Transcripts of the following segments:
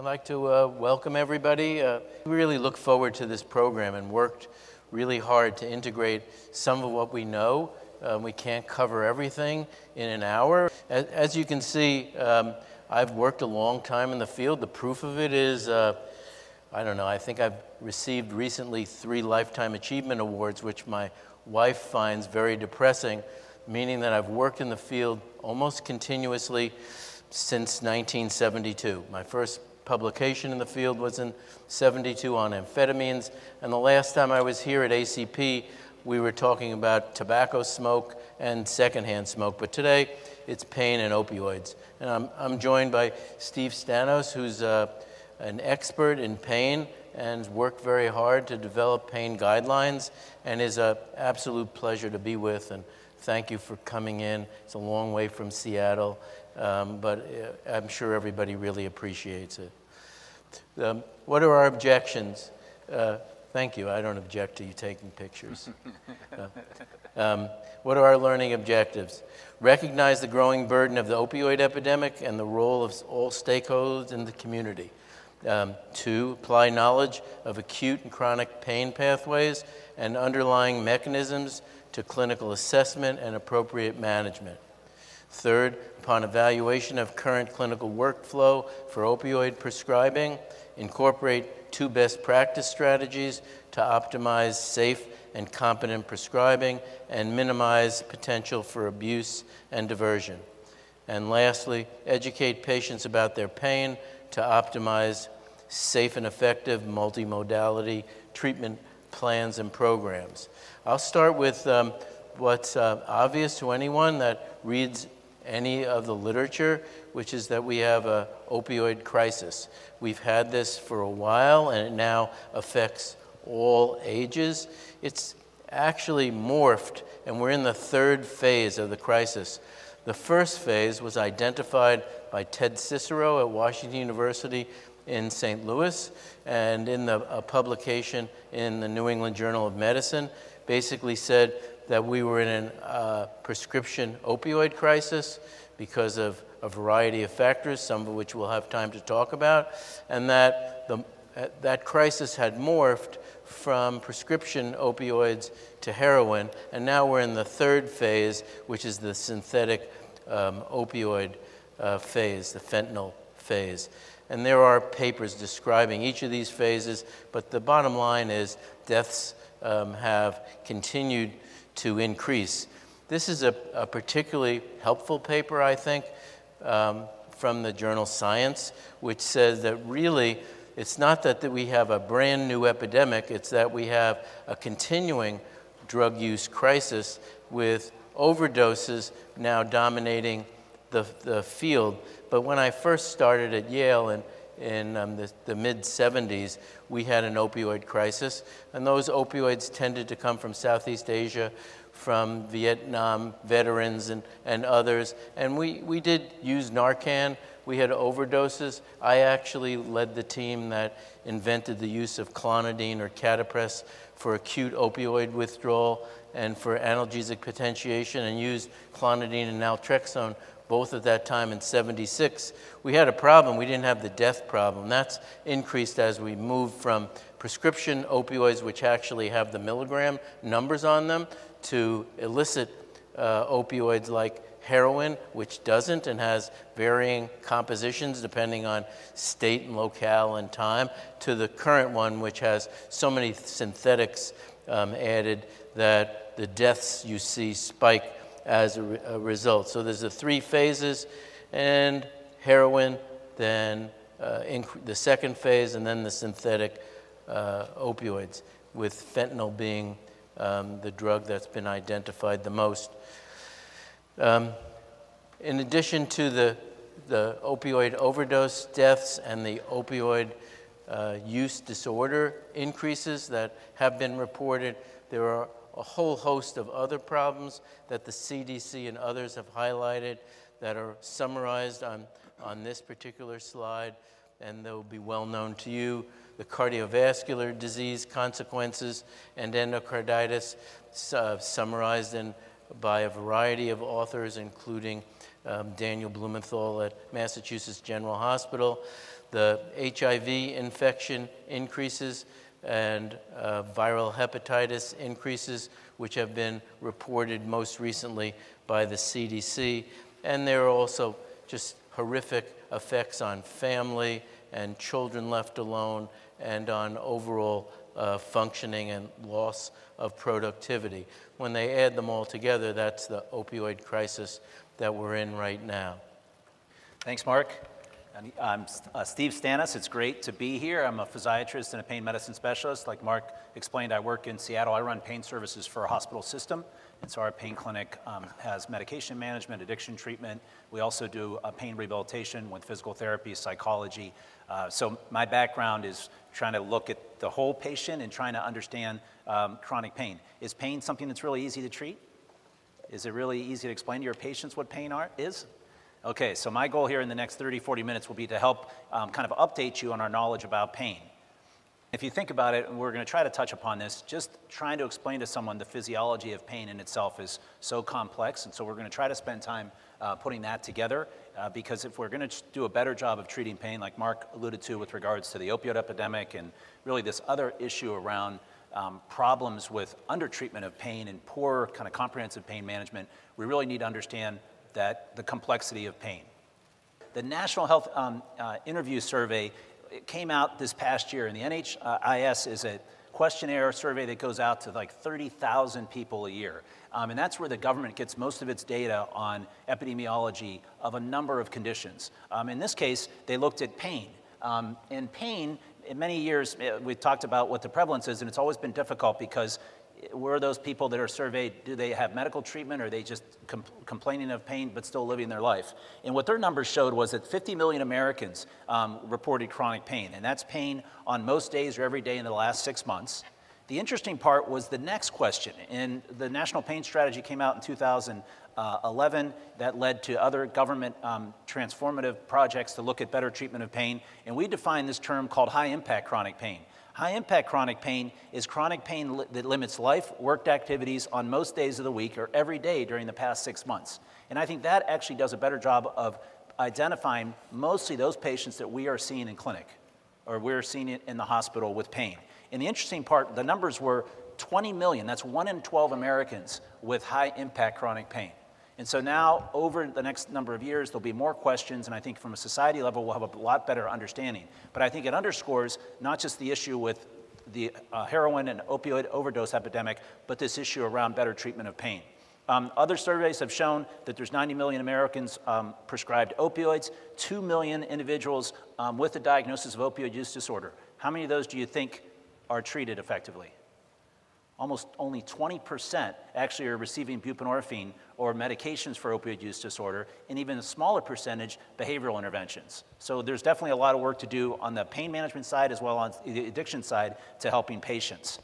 like to welcome everybody. We really look forward to this program and worked really hard to integrate some of what we know. We can't cover everything in an hour. As you can see, I've worked a long time in the field. The proof of it is, I think I've received recently 3 Lifetime Achievement Awards, which my wife finds very depressing, meaning that I've worked in the field almost continuously since 1972. My first publication in the field was in 72 on amphetamines, and the last time I was here at ACP, we were talking about tobacco smoke and secondhand smoke, but today it's pain and opioids. And I'm joined by Steve Stanos, who's an expert in pain and has worked very hard to develop pain guidelines, and is an absolute pleasure to be with. And thank you for coming in. It's a long way from Seattle, but I'm sure everybody really appreciates it. What are our objections? Thank you. I don't object to you taking pictures. What are our learning objectives? Recognize the growing burden of the opioid epidemic and the role of all stakeholders in the community. 2, apply knowledge of acute and chronic pain pathways and underlying mechanisms to clinical assessment and appropriate management. 3rd, upon evaluation of current clinical workflow for opioid prescribing, incorporate 2 best practice strategies to optimize safe and competent prescribing and minimize potential for abuse and diversion. And lastly, educate patients about their pain to optimize safe and effective multimodality treatment plans and programs. I'll start with what's obvious to anyone that reads any of the literature, which is that we have an opioid crisis. We've had this for a while, and it now affects all ages. It's actually morphed, and we're in the 3rd phase of the crisis. The first phase was identified by Ted Cicero at Washington University in St. Louis, and in a publication in the New England Journal of Medicine, basically said that we were in a prescription opioid crisis because of a variety of factors, some of which we'll have time to talk about, and that that crisis had morphed from prescription opioids to heroin, and now we're in the 3rd phase, which is the synthetic opioid phase, the fentanyl phase. And there are papers describing each of these phases, but the bottom line is deaths have continued to increase. This is a particularly helpful paper, I think, from the journal Science, which says that really it's not that we have a brand new epidemic, it's that we have a continuing drug use crisis with overdoses now dominating the field. But when I first started at Yale in the mid-'70s, we had an opioid crisis, and those opioids tended to come from Southeast Asia, from Vietnam veterans and others. And we did use Narcan. We had overdoses. I actually led the team that invented the use of clonidine or Catapres for acute opioid withdrawal and for analgesic potentiation, and used clonidine and naltrexone both at that time in 76. We had a problem. We didn't have the death problem. That's increased as we moved from prescription opioids, which actually have the milligram numbers on them, to illicit opioids like heroin, which doesn't and has varying compositions depending on state and locale and time, to the current one, which has so many synthetics added that the deaths you see spike as a result. So there's the 3 phases, and heroin, then the 2nd phase, and then the synthetic opioids, with fentanyl being the drug that's been identified the most. In addition to the opioid overdose deaths and the opioid use disorder increases that have been reported, there are a whole host of other problems that the CDC and others have highlighted that are summarized on this particular slide, and they'll be well known to you. The cardiovascular disease consequences and endocarditis, summarized by a variety of authors, including Daniel Blumenthal at Massachusetts General Hospital. The HIV infection increases and viral hepatitis increases, which have been reported most recently by the CDC. And there are also just horrific effects on family and children left alone and on overall functioning and loss of productivity. When they add them all together, that's the opioid crisis that we're in right now. Thanks, Mark. I'm Steve Stanis. It's great to be here. I'm a physiatrist and a pain medicine specialist. Like Mark explained, I work in Seattle. I run pain services for a hospital system. And so our pain clinic has medication management, addiction treatment. We also do pain rehabilitation with physical therapy, psychology. So my background is trying to look at the whole patient and trying to understand chronic pain. Is pain something that's really easy to treat? Is it really easy to explain to your patients what pain is? Okay, so my goal here in the next 30, 40 minutes will be to help kind of update you on our knowledge about pain. If you think about it, and we're going to try to touch upon this, just trying to explain to someone the physiology of pain in itself is so complex, and so we're going to try to spend time putting that together, because if we're going to do a better job of treating pain, like Mark alluded to with regards to the opioid epidemic and really this other issue around problems with undertreatment of pain and poor kind of comprehensive pain management, we really need to understand that the complexity of pain. The National Health Interview Survey came out this past year, and the NHIS is a questionnaire survey that goes out to like 30,000 people a year. And that's where the government gets most of its data on epidemiology of a number of conditions. In this case, they looked at pain. And pain, in many years, we've talked about what the prevalence is, and it's always been difficult because were those people that are surveyed, do they have medical treatment, or are they just complaining of pain but still living their life? And what their numbers showed was that 50 million Americans reported chronic pain, and that's pain on most days or every day in the last 6 months. The interesting part was the next question, and the National Pain Strategy came out in 2011. That led to other government transformative projects to look at better treatment of pain, and we defined this term called high-impact chronic pain. High-impact chronic pain is chronic pain that limits life, work activities on most days of the week or every day during the past 6 months. And I think that actually does a better job of identifying mostly those patients that we are seeing in clinic or we're seeing it in the hospital with pain. And the interesting part, the numbers were 20 million, that's 1 in 12 Americans with high-impact chronic pain. And so now, over the next number of years, there'll be more questions, and I think from a society level, we'll have a lot better understanding. But I think it underscores not just the issue with the heroin and opioid overdose epidemic, but this issue around better treatment of pain. Other surveys have shown that there's 90 million Americans prescribed opioids, 2 million individuals with a diagnosis of opioid use disorder. How many of those do you think are treated effectively? Almost only 20% actually are receiving buprenorphine or medications for opioid use disorder, and even a smaller percentage, behavioral interventions. So there's definitely a lot of work to do on the pain management side as well as on the addiction side to helping patients.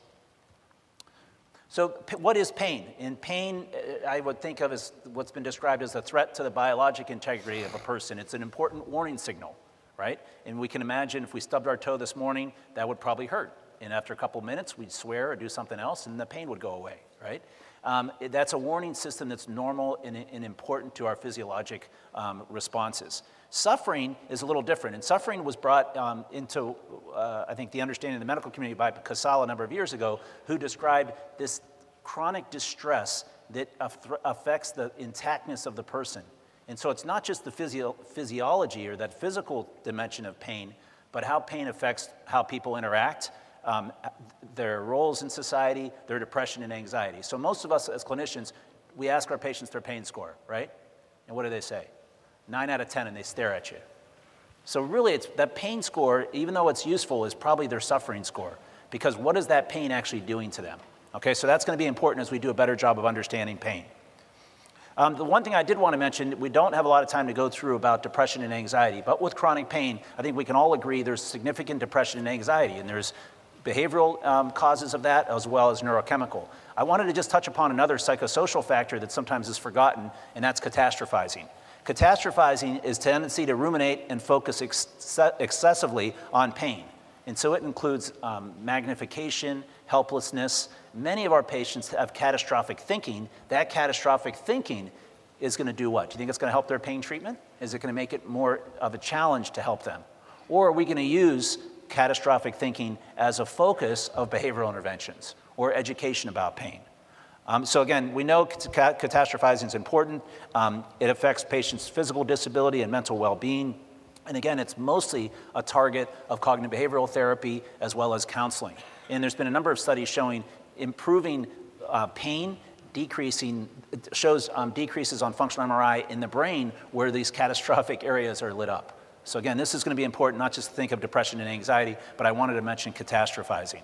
So what is pain? And pain, I would think of as what's been described as a threat to the biologic integrity of a person. It's an important warning signal, right? And we can imagine if we stubbed our toe this morning, that would probably hurt. And after a couple minutes, we'd swear or do something else, and the pain would go away, right? That's a warning system that's normal and important to our physiologic responses. Suffering is a little different, and suffering was brought into, I think, the understanding of the medical community by Casale a number of years ago, who described this chronic distress that affects the intactness of the person. And so it's not just the physiology or that physical dimension of pain, but how pain affects how people interact, their roles in society, their depression and anxiety. So most of us as clinicians, we ask our patients their pain score, right? And what do they say? 9 out of 10, and they stare at you. So really, it's that pain score, even though it's useful, is probably their suffering score, because what is that pain actually doing to them? Okay, so that's going to be important as we do a better job of understanding pain. The one thing I did want to mention, we don't have a lot of time to go through about depression and anxiety, but with chronic pain, I think we can all agree there's significant depression and anxiety, and there's behavioral causes of that as well as neurochemical. I wanted to just touch upon another psychosocial factor that sometimes is forgotten, and that's catastrophizing. Catastrophizing is tendency to ruminate and focus excessively on pain. And so it includes magnification, helplessness. Many of our patients have catastrophic thinking. That catastrophic thinking is going to do what? Do you think it's going to help their pain treatment? Is it going to make it more of a challenge to help them? Or are we going to use catastrophic thinking as a focus of behavioral interventions or education about pain? So again, we know catastrophizing is important. It affects patients' physical disability and mental well-being. And again, it's mostly a target of cognitive behavioral therapy as well as counseling. And there's been a number of studies showing improving pain, shows decreases on functional MRI in the brain where these catastrophic areas are lit up. So again, this is going to be important not just to think of depression and anxiety, but I wanted to mention catastrophizing.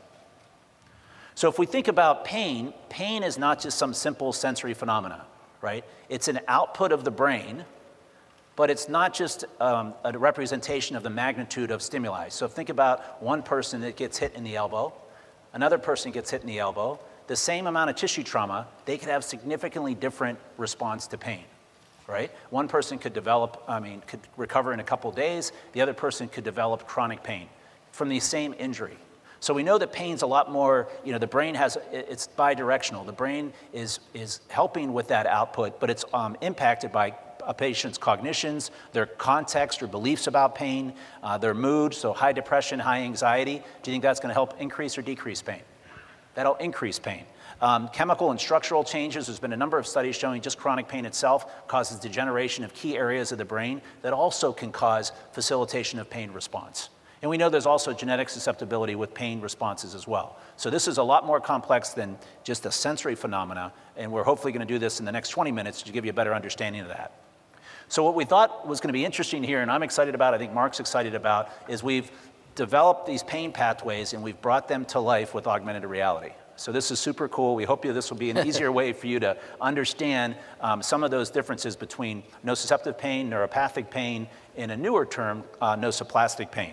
So if we think about pain, pain is not just some simple sensory phenomena, right? It's an output of the brain, but it's not just a representation of the magnitude of stimuli. So think about one person that gets hit in the elbow, another person gets hit in the elbow, the same amount of tissue trauma, they could have significantly different response to pain, right? One person could recover in a couple days, the other person could develop chronic pain from the same injury. So we know that pain's a lot more, the brain it's bidirectional. The brain is helping with that output, but it's impacted by a patient's cognitions, their context or beliefs about pain, their mood, so high depression, high anxiety. Do you think that's going to help increase or decrease pain? That'll increase pain. Chemical and structural changes, there's been a number of studies showing just chronic pain itself causes degeneration of key areas of the brain that also can cause facilitation of pain response. And we know there's also genetic susceptibility with pain responses as well. So this is a lot more complex than just a sensory phenomena, and we're hopefully going to do this in the next 20 minutes to give you a better understanding of that. So what we thought was going to be interesting here, and I'm excited about, I think Mark's excited about, is we've developed these pain pathways and we've brought them to life with augmented reality. So this is super cool. We hope this will be an easier way for you to understand some of those differences between nociceptive pain, neuropathic pain, and a newer term, nociplastic pain.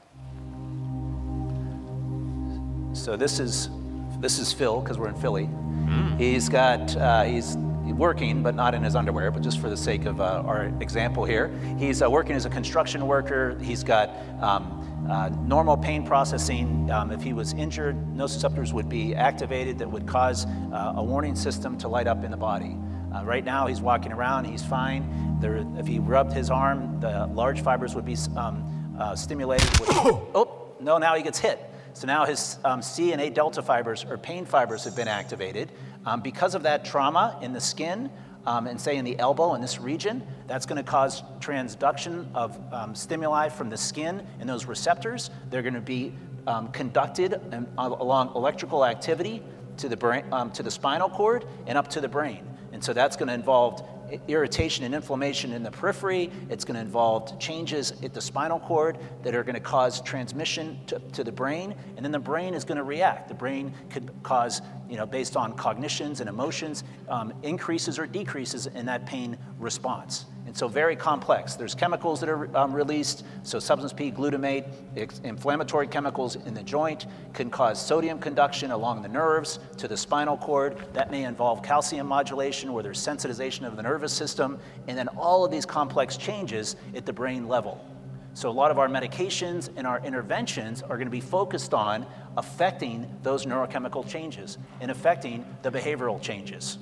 So this is Phil, because we're in Philly. He's working, but not in his underwear, but just for the sake of our example here. He's working as a construction worker. He's got normal pain processing. If he was injured, nociceptors would be activated that would cause a warning system to light up in the body. Right now, he's walking around, he's fine. If he rubbed his arm, the large fibers would be stimulated. Now he gets hit. So now his C and A delta fibers, or pain fibers, have been activated. Because of that trauma in the skin, and say in the elbow, in this region, that's going to cause transduction of stimuli from the skin and those receptors. They're going to be conducted along electrical activity to the brain, to the spinal cord and up to the brain. And so that's going to involve irritation and inflammation in the periphery. It's going to involve changes at the spinal cord that are going to cause transmission to the brain, and then the brain is going to react. The brain could cause, based on cognitions and emotions, increases or decreases in that pain response. And so very complex. There's chemicals that are released, so substance P, glutamate, inflammatory chemicals in the joint can cause sodium conduction along the nerves to the spinal cord. That may involve calcium modulation where there's sensitization of the nervous system, and then all of these complex changes at the brain level. So a lot of our medications and our interventions are going to be focused on affecting those neurochemical changes and affecting the behavioral changes.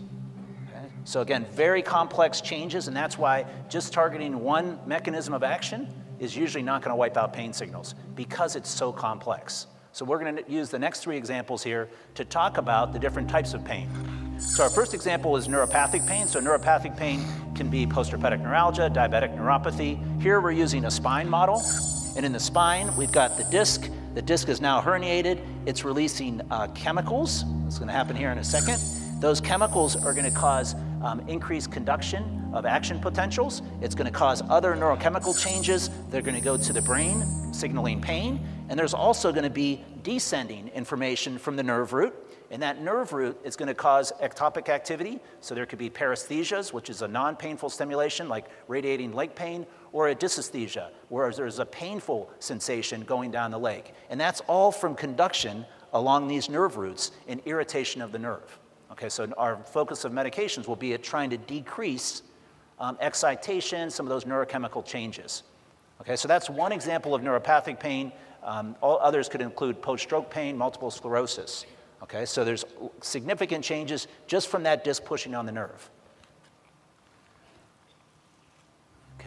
So again, very complex changes, and that's why just targeting one mechanism of action is usually not going to wipe out pain signals, because it's so complex. So we're going to use the next three examples here to talk about the different types of pain. So our first example is neuropathic pain. So neuropathic pain can be postherpetic neuralgia, diabetic neuropathy. Here we're using a spine model, and in the spine we've got the disc. The disc is now herniated. It's releasing chemicals. It's going to happen here in a second. Those chemicals are going to cause increased conduction of action potentials. It's going to cause other neurochemical changes. They're going to go to the brain, signaling pain. And there's also going to be descending information from the nerve root. And that nerve root is going to cause ectopic activity. So there could be paresthesias, which is a non-painful stimulation like radiating leg pain, or a dysesthesia, where there's a painful sensation going down the leg. And that's all from conduction along these nerve roots and irritation of the nerve. Okay, so our focus of medications will be at trying to decrease excitation, some of those neurochemical changes. Okay, so that's one example of neuropathic pain. All others could include post-stroke pain, multiple sclerosis. Okay, so there's significant changes just from that disc pushing on the nerve. Okay,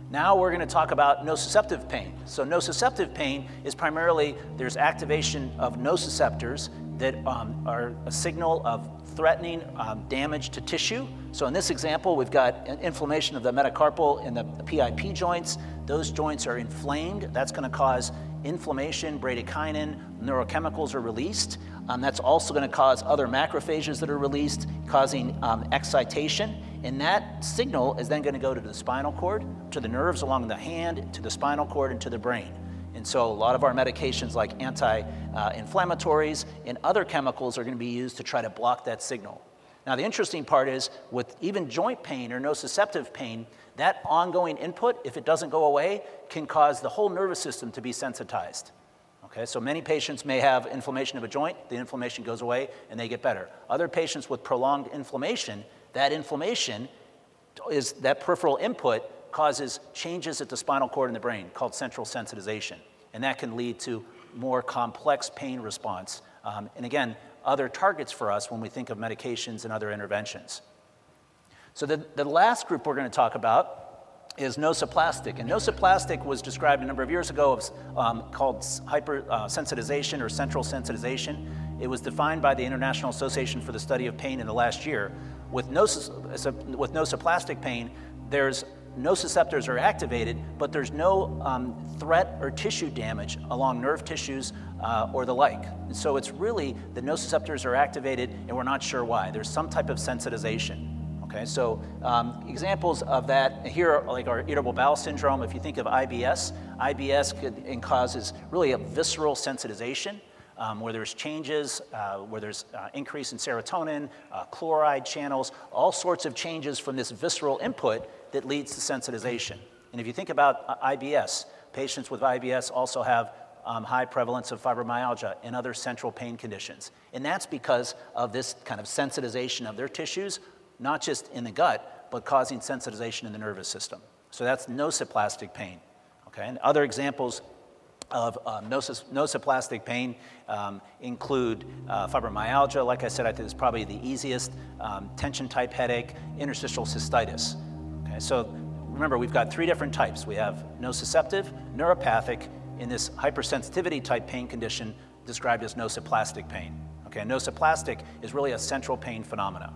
Now we're going to talk about nociceptive pain. So nociceptive pain is primarily, there's activation of nociceptors that are a signal of threatening damage to tissue. So in this example, we've got an inflammation of the metacarpal and the PIP joints. Those joints are inflamed. That's going to cause inflammation, bradykinin, neurochemicals are released. That's also going to cause other macrophages that are released, causing excitation. And that signal is then going to go to the spinal cord, to the nerves along the hand, to the spinal cord, and to the brain. And so a lot of our medications like anti-inflammatories and other chemicals are going to be used to try to block that signal. Now the interesting part is with even joint pain or nociceptive pain, that ongoing input, if it doesn't go away, can cause the whole nervous system to be sensitized. Okay, so many patients may have inflammation of a joint, the inflammation goes away and they get better. Other patients with prolonged inflammation is that peripheral input causes changes at the spinal cord in the brain called central sensitization. And that can lead to more complex pain response. And again, other targets for us when we think of medications and other interventions. So the last group we're going to talk about is nociplastic. And nociplastic was described a number of years ago as called hypersensitization or central sensitization. It was defined by the International Association for the Study of Pain in the last year. With nociplastic pain, there's nociceptors are activated, but there's no threat or tissue damage along nerve tissues or the like. And so it's really the nociceptors are activated and we're not sure why. There's some type of sensitization. Okay, so examples of that here are like our irritable bowel syndrome. If you think of IBS, IBS causes really a visceral sensitization where there's changes, where there's increase in serotonin, chloride channels, all sorts of changes from this visceral input that leads to sensitization. And if you think about IBS, patients with IBS also have high prevalence of fibromyalgia and other central pain conditions. And that's because of this kind of sensitization of their tissues, not just in the gut, but causing sensitization in the nervous system. So that's nociplastic pain. Okay, and other examples of nociplastic pain include fibromyalgia. Like I said, I think it's probably the easiest. Tension-type headache, interstitial cystitis. Okay, so remember, we've got three different types. We have nociceptive, neuropathic, in this hypersensitivity type pain condition described as nociplastic pain. Okay, nociplastic is really a central pain phenomena.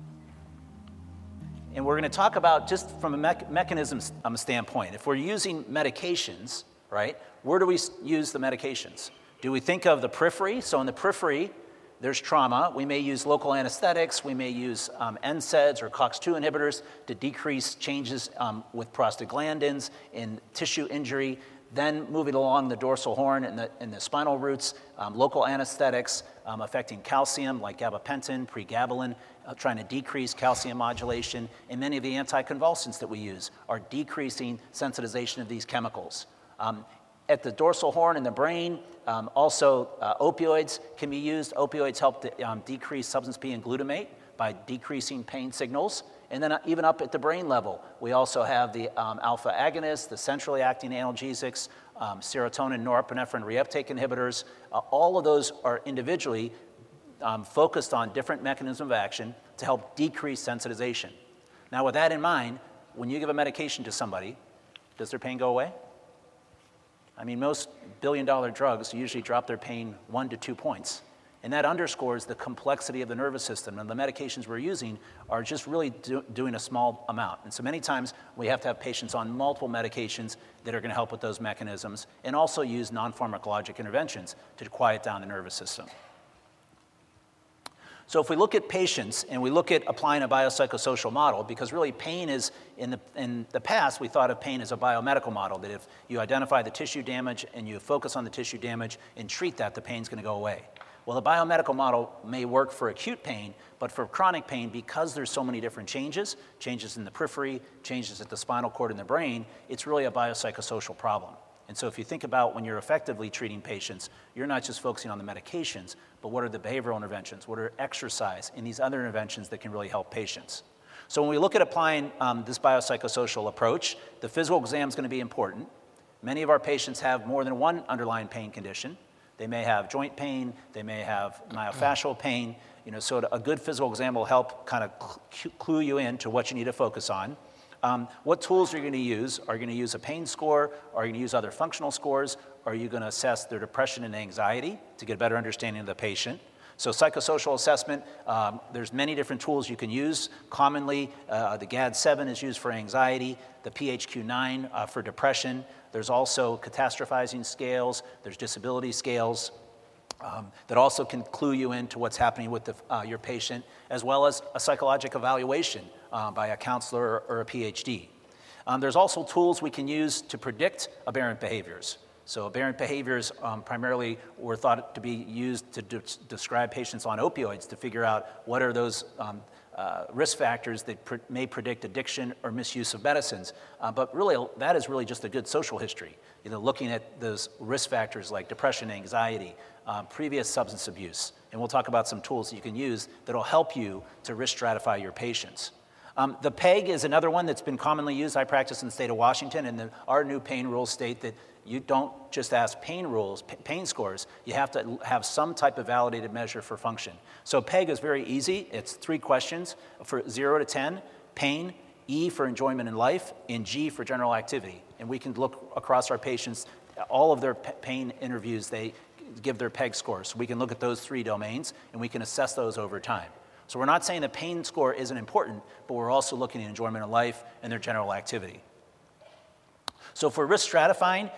And we're going to talk about, just from a mechanism standpoint, if we're using medications, right, where do we use the medications? Do we think of the periphery? So in the periphery, there's trauma. We may use local anesthetics. We may use NSAIDs or COX-2 inhibitors to decrease changes with prostaglandins in tissue injury. Then moving along the dorsal horn and the spinal roots, local anesthetics affecting calcium like gabapentin, pregabalin, trying to decrease calcium modulation. And many of the anticonvulsants that we use are decreasing sensitization of these chemicals. At the dorsal horn in the brain, also opioids can be used. Opioids help to decrease substance P and glutamate by decreasing pain signals. And then even up at the brain level, we also have the alpha agonists, the centrally acting analgesics, serotonin, norepinephrine reuptake inhibitors. All of those are individually focused on different mechanisms of action to help decrease sensitization. Now, with that in mind, when you give a medication to somebody, does their pain go away? I mean, most billion-dollar drugs usually drop their pain 1 to 2 points. And that underscores the complexity of the nervous system. And the medications we're using are just really doing a small amount. And so many times we have to have patients on multiple medications that are going to help with those mechanisms, and also use non-pharmacologic interventions to quiet down the nervous system. So if we look at patients and we look at applying a biopsychosocial model, because really pain is, in the past, we thought of pain as a biomedical model, that if you identify the tissue damage and you focus on the tissue damage and treat that, the pain's going to go away. Well, the biomedical model may work for acute pain, but for chronic pain, because there's so many different changes in the periphery, changes at the spinal cord and the brain, it's really a biopsychosocial problem. And so if you think about when you're effectively treating patients, you're not just focusing on the medications, but what are the behavioral interventions, what are exercise, and these other interventions that can really help patients. So when we look at applying this biopsychosocial approach, the physical exam is going to be important. Many of our patients have more than one underlying pain condition. They may have joint pain, they may have myofascial pain, so a good physical exam will help kind of clue you in to what you need to focus on. What tools are you going to use? Are you going to use a pain score? Are you going to use other functional scores? Are you going to assess their depression and anxiety to get a better understanding of the patient? So psychosocial assessment, there's many different tools you can use. Commonly, the GAD-7 is used for anxiety, the PHQ-9 for depression. There's also catastrophizing scales. There's disability scales that also can clue you into what's happening with your patient, as well as a psychologic evaluation by a counselor or a PhD. There's also tools we can use to predict aberrant behaviors. So aberrant behaviors primarily were thought to be used to describe patients on opioids to figure out what are those risk factors that may predict addiction or misuse of medicines. But really, that is really just a good social history. Looking at those risk factors like depression, anxiety, previous substance abuse. And we'll talk about some tools that you can use that will help you to risk stratify your patients. The PEG is another one that's been commonly used. I practice in the state of Washington, and our new pain rules state that you don't just ask pain scores, you have to have some type of validated measure for function. So PEG is very easy. It's 3 questions for 0 to 10, pain, E for enjoyment in life, and G for general activity. And we can look across our patients, all of their pain interviews, they give their PEG scores. So we can look at those 3 domains, and we can assess those over time. So we're not saying the pain score isn't important, but we're also looking at enjoyment of life and their general activity. So for risk stratifying,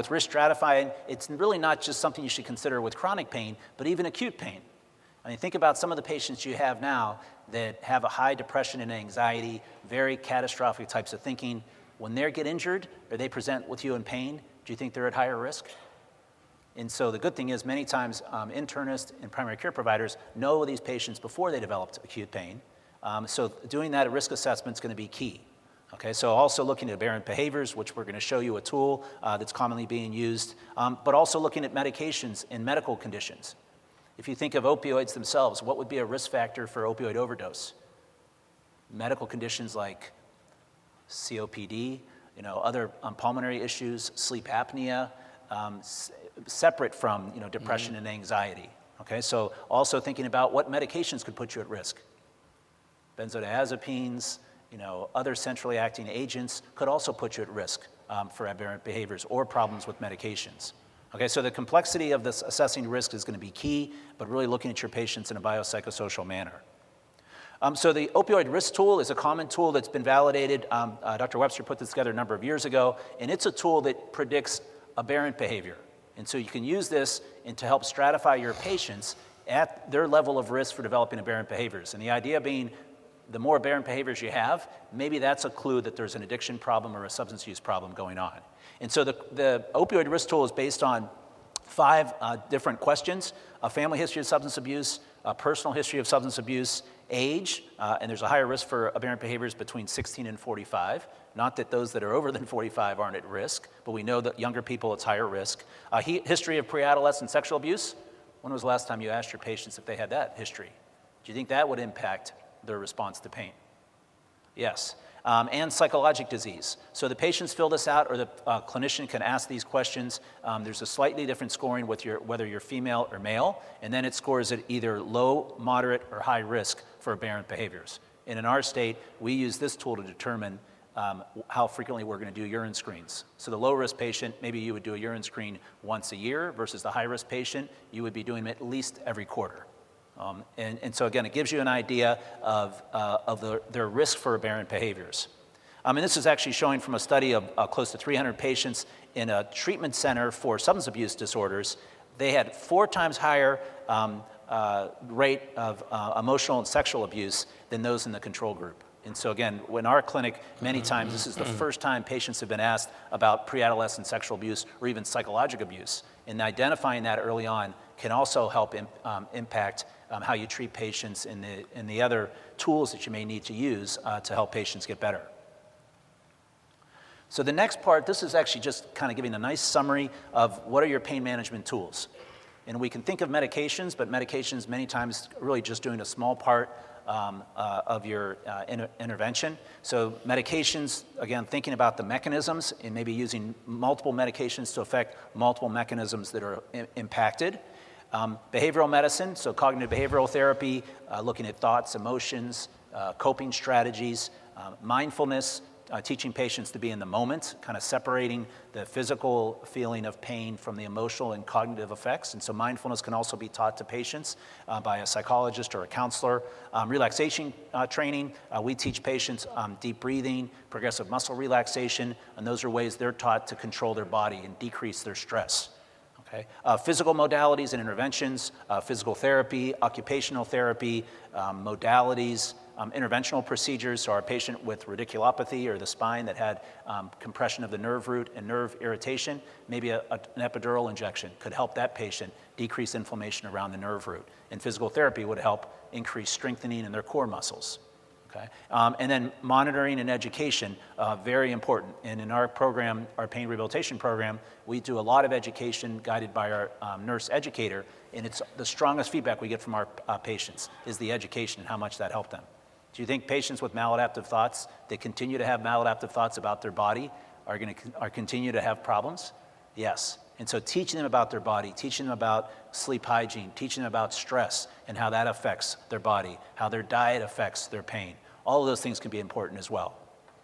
it's really not just something you should consider with chronic pain, but even acute pain. I mean, think about some of the patients you have now that have a high depression and anxiety, very catastrophic types of thinking. When they get injured or they present with you in pain, do you think they're at higher risk? And so the good thing is many times internists and primary care providers know these patients before they developed acute pain. So doing that risk assessment is going to be key. Okay, so also looking at aberrant behaviors, which we're going to show you a tool that's commonly being used, but also looking at medications in medical conditions. If you think of opioids themselves, what would be a risk factor for opioid overdose? Medical conditions like COPD, other pulmonary issues, sleep apnea, separate from depression and anxiety. Okay, so also thinking about what medications could put you at risk. Benzodiazepines, other centrally acting agents could also put you at risk for aberrant behaviors or problems with medications. Okay, so the complexity of this assessing risk is going to be key, but really looking at your patients in a biopsychosocial manner. So the opioid risk tool is a common tool that's been validated. Dr. Webster put this together a number of years ago, and it's a tool that predicts aberrant behavior. And so you can use this to help stratify your patients at their level of risk for developing aberrant behaviors. And the idea being, the more aberrant behaviors you have, maybe that's a clue that there's an addiction problem or a substance use problem going on. And so the opioid risk tool is based on 5 different questions: a family history of substance abuse, a personal history of substance abuse, age, and there's a higher risk for aberrant behaviors between 16 and 45. Not that those that are over than 45 aren't at risk, but we know that younger people, it's higher risk. History of pre-adolescent sexual abuse. When was the last time you asked your patients if they had that history? Do you think that would impact their response to pain? Yes. And psychologic disease. So the patients fill this out, or the clinician can ask these questions. There's a slightly different scoring with whether you're female or male, and then it scores at either low, moderate, or high risk for aberrant behaviors. And in our state, we use this tool to determine how frequently we're going to do urine screens. So the low-risk patient, maybe you would do a urine screen once a year, versus the high-risk patient, you would be doing them at least every quarter. And so again, it gives you an idea of their risk for aberrant behaviors. And this is actually showing from a study of close to 300 patients in a treatment center for substance abuse disorders. They had 4 times higher rate of emotional and sexual abuse than those in the control group. And so again, in our clinic, many times this is the first time patients have been asked about pre-adolescent sexual abuse or even psychological abuse. And identifying that early on can also help impact how you treat patients and the other tools that you may need to use to help patients get better. So the next part, this is actually just kind of giving a nice summary of what are your pain management tools. And we can think of medications, but medications many times really just doing a small part of your intervention. So medications, again, thinking about the mechanisms and maybe using multiple medications to affect multiple mechanisms that are impacted. Behavioral medicine, so cognitive behavioral therapy, looking at thoughts, emotions, coping strategies, mindfulness, teaching patients to be in the moment, kind of separating the physical feeling of pain from the emotional and cognitive effects. And so mindfulness can also be taught to patients by a psychologist or a counselor. Relaxation training, we teach patients deep breathing, progressive muscle relaxation, and those are ways they're taught to control their body and decrease their stress. Okay. Physical modalities and interventions, physical therapy, occupational therapy, modalities, interventional procedures. So our patient with radiculopathy or the spine that had compression of the nerve root and nerve irritation, maybe an epidural injection could help that patient decrease inflammation around the nerve root. And physical therapy would help increase strengthening in their core muscles. Okay. And then monitoring and education, very important. And in our program, our pain rehabilitation program, we do a lot of education guided by our nurse educator, and it's the strongest feedback we get from our patients is the education and how much that helped them. Do you think patients with maladaptive thoughts, that continue to have maladaptive thoughts about their body, are continue to have problems? Yes. And so teaching them about their body, teaching them about sleep hygiene, teaching them about stress and how that affects their body, how their diet affects their pain, all of those things can be important as well.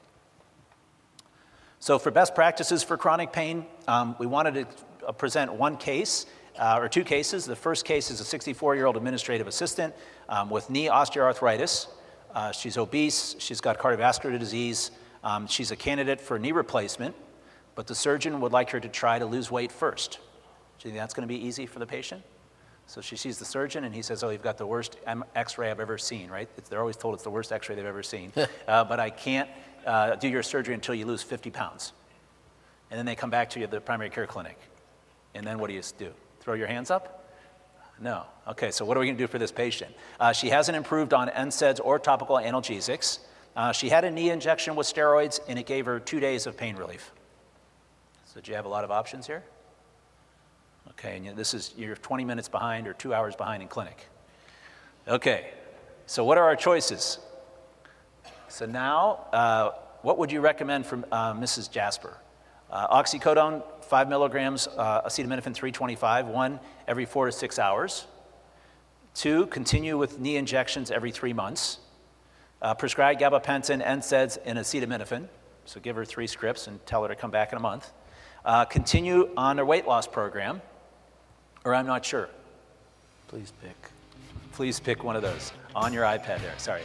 So for best practices for chronic pain, we wanted to present one case, or two cases. The first case is a 64-year-old administrative assistant with knee osteoarthritis. She's obese, she's got cardiovascular disease, she's a candidate for knee replacement, but the surgeon would like her to try to lose weight first. Do you think that's going to be easy for the patient? So she sees the surgeon and he says, oh, you've got the worst x-ray I've ever seen, right? They're always told it's the worst x-ray they've ever seen. But I can't do your surgery until you lose 50 pounds. And then they come back to you at the primary care clinic. And then what do you do? Throw your hands up? No. Okay, so what are we going to do for this patient? She hasn't improved on NSAIDs or topical analgesics. She had a knee injection with steroids, and it gave her 2 days of pain relief. So do you have a lot of options here? Okay, and you're 20 minutes behind or 2 hours behind in clinic. Okay, so what are our choices? So now, what would you recommend for Mrs. Jasper? Oxycodone, 5 milligrams, acetaminophen 325, 1 every 4 to 6 hours. 2, continue with knee injections every 3 months. Prescribe gabapentin, NSAIDs, and acetaminophen. So give her 3 scripts and tell her to come back in a month. Continue on her weight loss program, or I'm not sure. Please pick. Please pick one of those on your iPad there, sorry.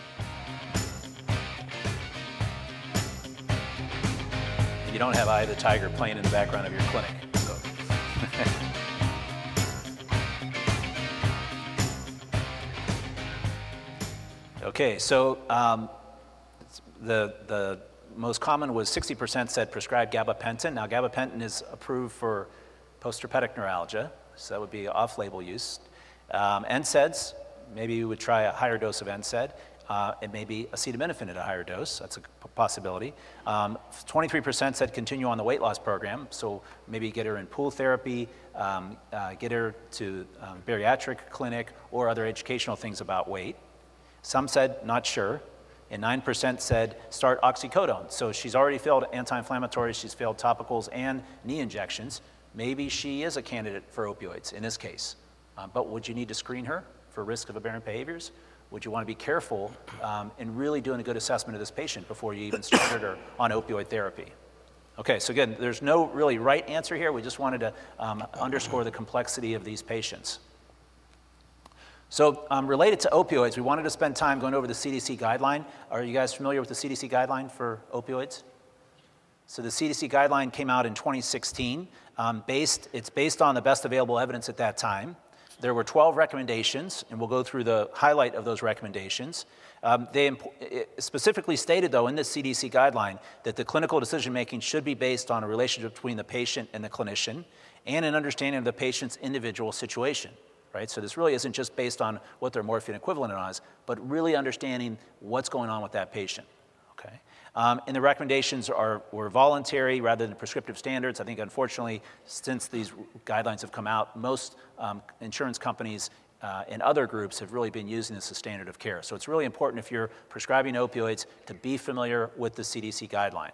You don't have Eye of the Tiger playing in the background of your clinic. So. Okay, so the most common was 60% said prescribed gabapentin. Now gabapentin is approved for postherpetic neuralgia, so that would be off-label use. NSAIDs, maybe you would try a higher dose of NSAID. And maybe acetaminophen at a higher dose, that's a possibility. 23% said continue on the weight loss program, so maybe get her in pool therapy, get her to bariatric clinic or other educational things about weight. Some said not sure, and 9% said start oxycodone. So she's already failed anti-inflammatories, she's failed topicals and knee injections. Maybe she is a candidate for opioids in this case. But would you need to screen her for risk of aberrant behaviors? Would you want to be careful in really doing a good assessment of this patient before you even started her on opioid therapy? Okay, so again, there's no really right answer here. We just wanted to underscore the complexity of these patients. So related to opioids, we wanted to spend time going over the CDC guideline. Are you guys familiar with the CDC guideline for opioids? So the CDC guideline came out in 2016. It's based on the best available evidence at that time. There were 12 recommendations, and we'll go through the highlight of those recommendations. They specifically stated, though, in the CDC guideline that the clinical decision-making should be based on a relationship between the patient and the clinician and an understanding of the patient's individual situation, right? So this really isn't just based on what their morphine equivalent is, but really understanding what's going on with that patient, okay? And the recommendations were voluntary rather than prescriptive standards. I think, unfortunately, since these guidelines have come out, most insurance companies and other groups have really been using this as standard of care. So it's really important if you're prescribing opioids to be familiar with the CDC guideline.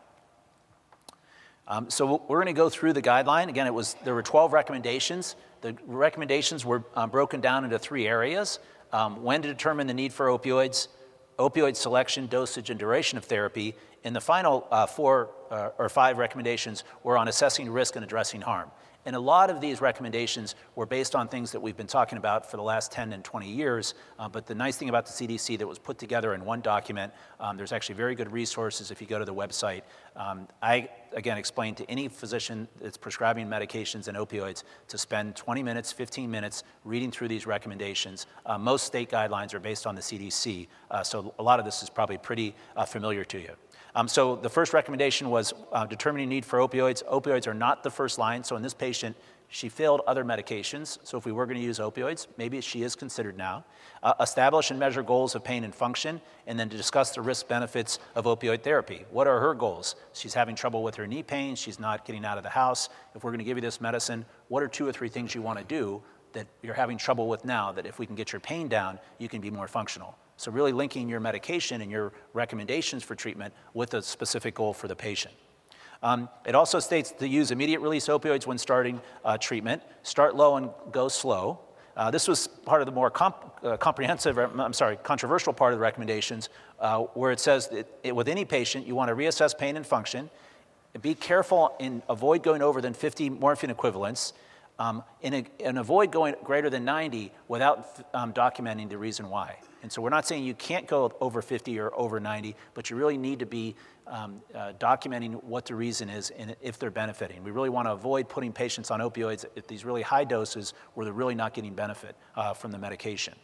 So we're going to go through the guideline. Again, there were 12 recommendations. The recommendations were broken down into 3 areas. When to determine the need for opioids, opioid selection, dosage, and duration of therapy. And the final 4 or 5 recommendations were on assessing risk and addressing harm. And a lot of these recommendations were based on things that we've been talking about for the last 10 and 20 years. But the nice thing about the CDC that was put together in one document, there's actually very good resources if you go to the website. I, again, explained to any physician that's prescribing medications and opioids to spend 20 minutes, 15 minutes reading through these recommendations. Most state guidelines are based on the CDC, so a lot of this is probably pretty familiar to you. So the first recommendation was determining need for opioids. Opioids are not the first line. So in this patient, she failed other medications. So if we were going to use opioids, maybe she is considered now. Establish and measure goals of pain and function, and then to discuss the risk benefits of opioid therapy. What are her goals? She's having trouble with her knee pain. She's not getting out of the house. If we're going to give you this medicine, what are 2 or 3 things you want to do that you're having trouble with now that if we can get your pain down, you can be more functional? So really linking your medication and your recommendations for treatment with a specific goal for the patient. It also states to use immediate release opioids when starting treatment. Start low and go slow. This was part of the more controversial part of the recommendations, where it says that with any patient, you want to reassess pain and function. Be careful and avoid going over than 50 morphine equivalents. And avoid going greater than 90 without documenting the reason why. And so we're not saying you can't go over 50 or over 90, but you really need to be documenting what the reason is and if they're benefiting. We really want to avoid putting patients on opioids at these really high doses where they're really not getting benefit from the medication.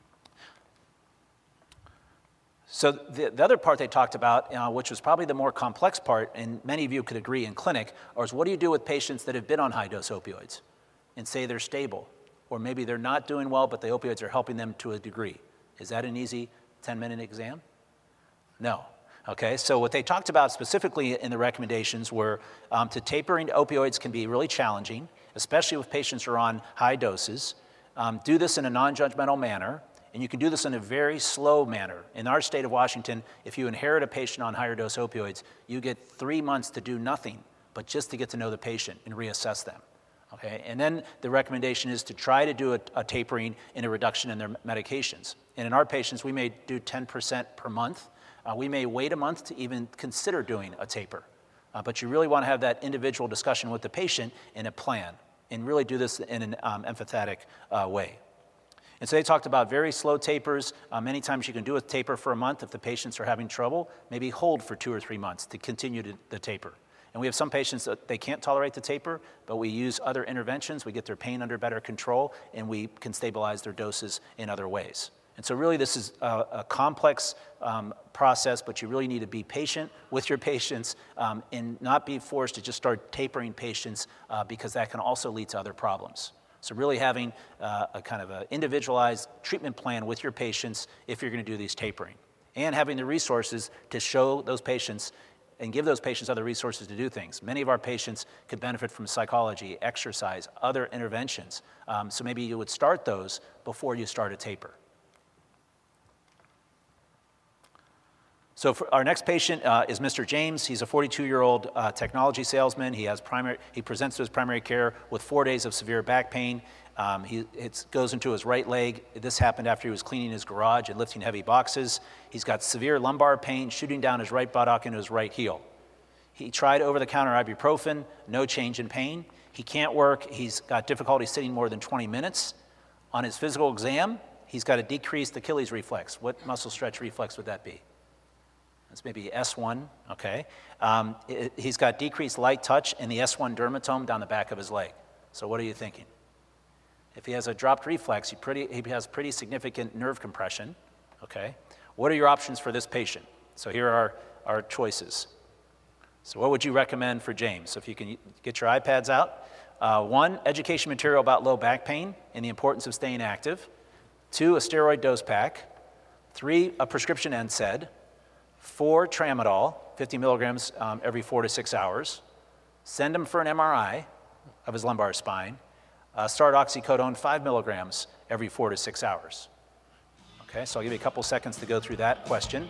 So the other part they talked about, which was probably the more complex part, and many of you could agree in clinic, is what do you do with patients that have been on high-dose opioids and say they're stable? Or maybe they're not doing well, but the opioids are helping them to a degree. Is that an easy 10-minute exam? No. Okay, so what they talked about specifically in the recommendations were to tapering opioids can be really challenging, especially if patients are on high doses. Do this in a non-judgmental manner. And you can do this in a very slow manner. In our state of Washington, if you inherit a patient on higher dose opioids, you get 3 months to do nothing, but just to get to know the patient and reassess them. Okay? And then the recommendation is to try to do a tapering and a reduction in their medications. And in our patients, we may do 10% per month. We may wait a month to even consider doing a taper. But you really want to have that individual discussion with the patient and a plan, and really do this in an empathetic way. And so they talked about very slow tapers. Many times you can do a taper for a month if the patients are having trouble. Maybe hold for 2 or 3 months to continue the taper. And we have some patients that they can't tolerate the taper, but we use other interventions. We get their pain under better control, and we can stabilize their doses in other ways. And so really this is a complex process, but you really need to be patient with your patients and not be forced to just start tapering patients because that can also lead to other problems. So really having a kind of an individualized treatment plan with your patients if you're going to do these tapering. And having the resources to show those patients and give those patients other resources to do things. Many of our patients could benefit from psychology, exercise, other interventions. So maybe you would start those before you start a taper. So for our next patient is Mr. James. He's a 42-year-old technology salesman. He presents to his primary care with 4 days of severe back pain. It goes into his right leg. This happened after he was cleaning his garage and lifting heavy boxes. He's got severe lumbar pain shooting down his right buttock into his right heel. He tried over-the-counter ibuprofen, no change in pain. He can't work. He's got difficulty sitting more than 20 minutes. On his physical exam, he's got a decreased Achilles reflex. What muscle stretch reflex would that be? That's maybe S1, okay. He's got decreased light touch and the S1 dermatome down the back of his leg. So what are you thinking? If he has a dropped reflex, he has pretty significant nerve compression, okay. What are your options for this patient? So here are our choices. So what would you recommend for James? So if you can get your iPads out. 1, education material about low back pain and the importance of staying active. 2, a steroid dose pack. 3, a prescription NSAID. 4, tramadol, 50 milligrams every 4 to 6 hours. Send him for an MRI of his lumbar spine. Start oxycodone 5 milligrams every 4 to 6 hours. Okay, so I'll give you a couple seconds to go through that question.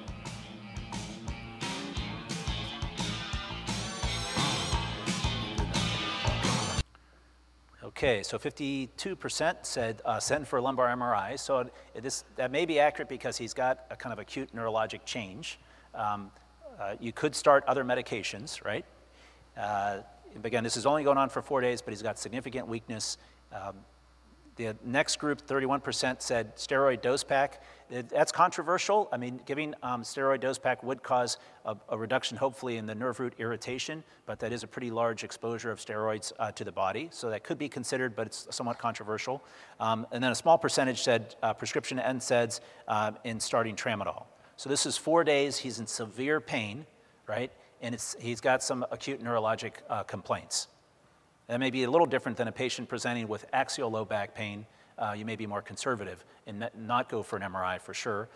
Okay, so 52% said send for a lumbar MRI. So that may be accurate because he's got a kind of acute neurologic change. You could start other medications, right? Again, this is only going on for 4 days, but he's got significant weakness. The next group, 31%, said steroid dose pack. That's controversial. I mean, giving steroid dose pack would cause a reduction, hopefully, in the nerve root irritation, but that is a pretty large exposure of steroids to the body. So that could be considered, but it's somewhat controversial. And then a small percentage said prescription NSAIDs in starting tramadol. So this is 4 days. He's in severe pain, right? And he's got some acute neurologic complaints. That may be a little different than a patient presenting with axial low back pain. You may be more conservative and not go for an MRI for sure,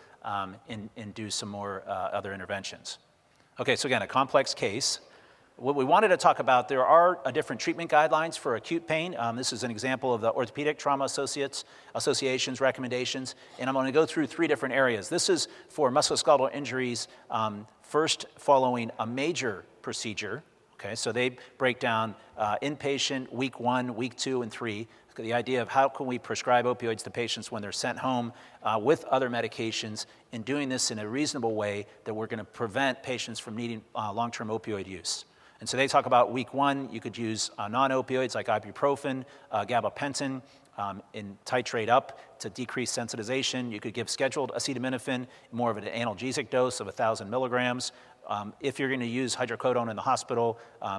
and do some more other interventions. Okay, so again, a complex case. What we wanted to talk about, there are different treatment guidelines for acute pain. This is an example of the Orthopedic Trauma Association's recommendations, and I'm going to go through 3 different areas. This is for musculoskeletal injuries, first following a major procedure. Okay, so they break down inpatient, week 1, week 2, and 3. The idea of how can we prescribe opioids to patients when they're sent home with other medications, and doing this in a reasonable way that we're going to prevent patients from needing long-term opioid use. And so they talk about week 1, you could use non-opioids like ibuprofen, gabapentin, and titrate up to decrease sensitization. You could give scheduled acetaminophen, more of an analgesic dose of 1,000 milligrams. If you're going to use hydrocodone in the hospital,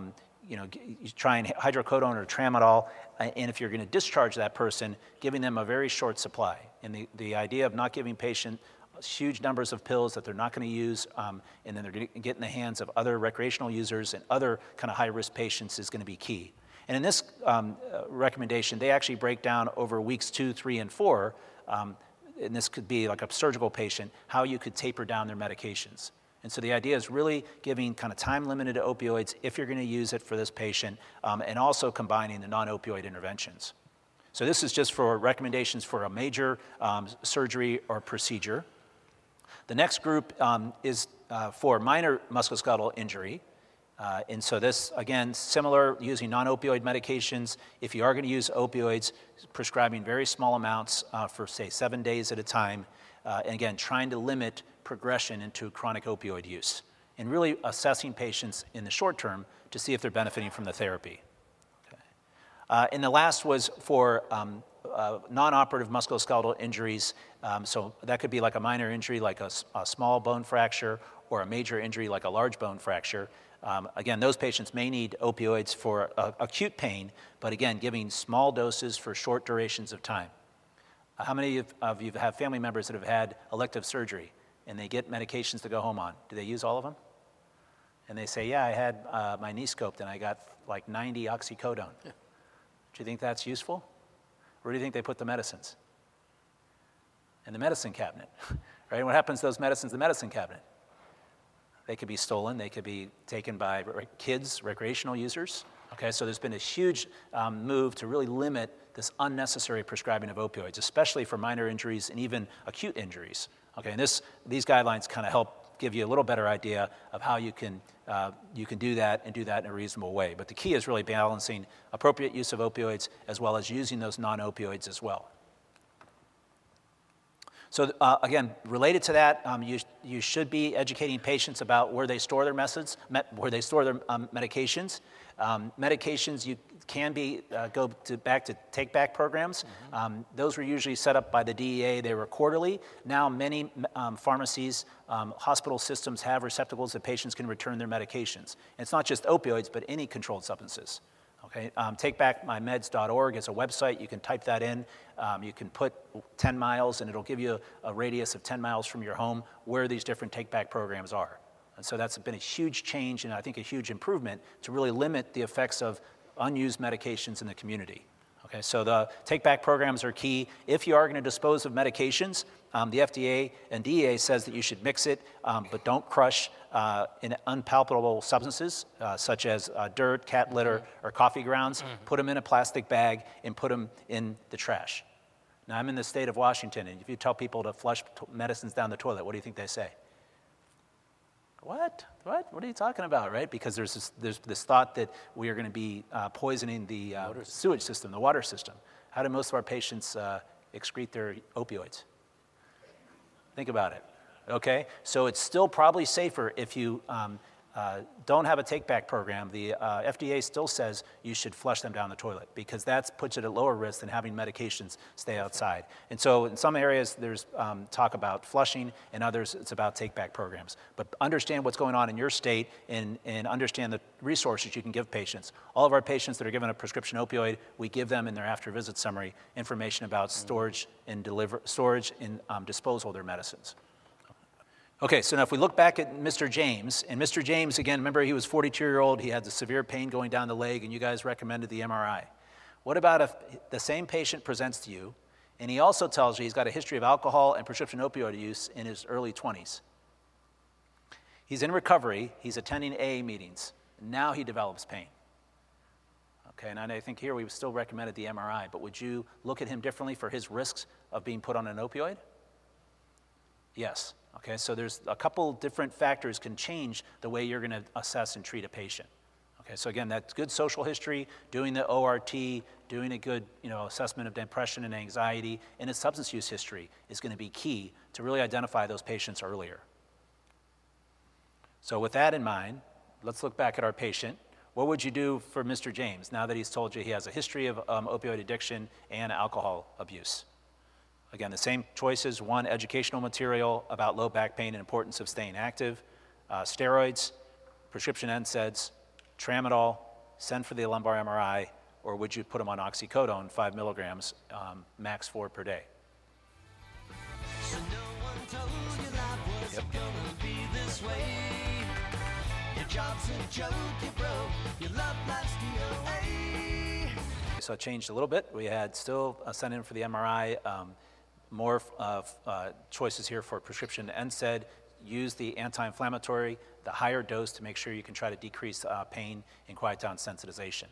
you try and hydrocodone or tramadol, and if you're going to discharge that person, giving them a very short supply. And the idea of not giving patient huge numbers of pills that they're not going to use, and then they're going to get in the hands of other recreational users and other kind of high-risk patients is going to be key. And in this recommendation, they actually break down over weeks 2, 3, and 4, and this could be like a surgical patient, how you could taper down their medications. And so the idea is really giving kind of time-limited opioids if you're going to use it for this patient, and also combining the non-opioid interventions. So this is just for recommendations for a major surgery or procedure. The next group is for minor musculoskeletal injury. And so this, again, similar, using non-opioid medications. If you are going to use opioids, prescribing very small amounts for, say, 7 days at a time. And again, trying to limit progression into chronic opioid use, and really assessing patients in the short term to see if they're benefiting from the therapy. Okay. And the last was for non-operative musculoskeletal injuries. So that could be like a minor injury, like a small bone fracture, or a major injury, like a large bone fracture. Again, those patients may need opioids for acute pain, but again, giving small doses for short durations of time. How many of you have family members that have had elective surgery and they get medications to go home on? Do they use all of them? And they say, yeah, I had my knee scoped and I got like 90 oxycodone. Yeah. Do you think that's useful? Where do you think they put the medicines? In the medicine cabinet, right? What happens to those medicines in the medicine cabinet? They could be stolen. They could be taken by kids, recreational users. Okay, so there's been a huge move to really limit this unnecessary prescribing of opioids, especially for minor injuries and even acute injuries. Okay, and these guidelines kind of help give you a little better idea of how you can do that and do that in a reasonable way. But the key is really balancing appropriate use of opioids as well as using those non-opioids as well. So again, related to that, you should be educating patients about where they store their medications. Medications you can go back to take-back programs. Mm-hmm. Those were usually set up by the DEA. They were quarterly. Now many pharmacies, hospital systems have receptacles that patients can return their medications. And it's not just opioids, but any controlled substances. Okay, takebackmymeds.org is a website. You can type that in. You can put 10 miles, and it'll give you a radius of 10 miles from your home where these different take-back programs are. And so that's been a huge change, and I think a huge improvement to really limit the effects of unused medications in the community. Okay, so the take-back programs are key. If you are going to dispose of medications, the FDA and DEA says that you should mix it, but don't crush in unpalatable substances such as dirt, cat litter, or coffee grounds. Mm-hmm. Put them in a plastic bag and put them in the trash. Now, I'm in the state of Washington, and if you tell people to flush medicines down the toilet, what do you think they say? What are you talking about, right? Because there's this thought that we are going to be poisoning the sewage system, the water system. How do most of our patients excrete their opioids? Think about it, okay? So it's still probably safer if you don't have a take-back program. The FDA still says you should flush them down the toilet because that puts it at lower risk than having medications stay outside. And so in some areas, there's talk about flushing. In others, it's about take-back programs. But understand what's going on in your state and understand the resources you can give patients. All of our patients that are given a prescription opioid, we give them in their after-visit summary information about storage and disposal of their medicines. Okay, so now if we look back at Mr. James, and Mr. James, again, remember he was 42-year-old, he had the severe pain going down the leg, and you guys recommended the MRI. What about if the same patient presents to you, and he also tells you he's got a history of alcohol and prescription opioid use in his early 20s? He's in recovery, he's attending AA meetings, and now he develops pain. Okay, and I think here we still recommended the MRI, but would you look at him differently for his risks of being put on an opioid? Yes. Okay, so there's a couple different factors can change the way you're going to assess and treat a patient. Okay, so again, that's good social history, doing the ORT, doing a good assessment of depression and anxiety, and a substance use history is going to be key to really identify those patients earlier. So with that in mind, let's look back at our patient. What would you do for Mr. James now that he's told you he has a history of opioid addiction and alcohol abuse? Again, the same choices. One, educational material about low back pain and importance of staying active, steroids, prescription NSAIDs, tramadol, send for the lumbar MRI, or would you put them on oxycodone, 5 milligrams, max 4 per day? So no one told you life was gonna be this way. Your job's a joke, you broke, your love life's DOA. So it changed a little bit. We had still sent in for the MRI. More choices here for prescription NSAID. Use the anti-inflammatory, the higher dose to make sure you can try to decrease pain and quiet down sensitization.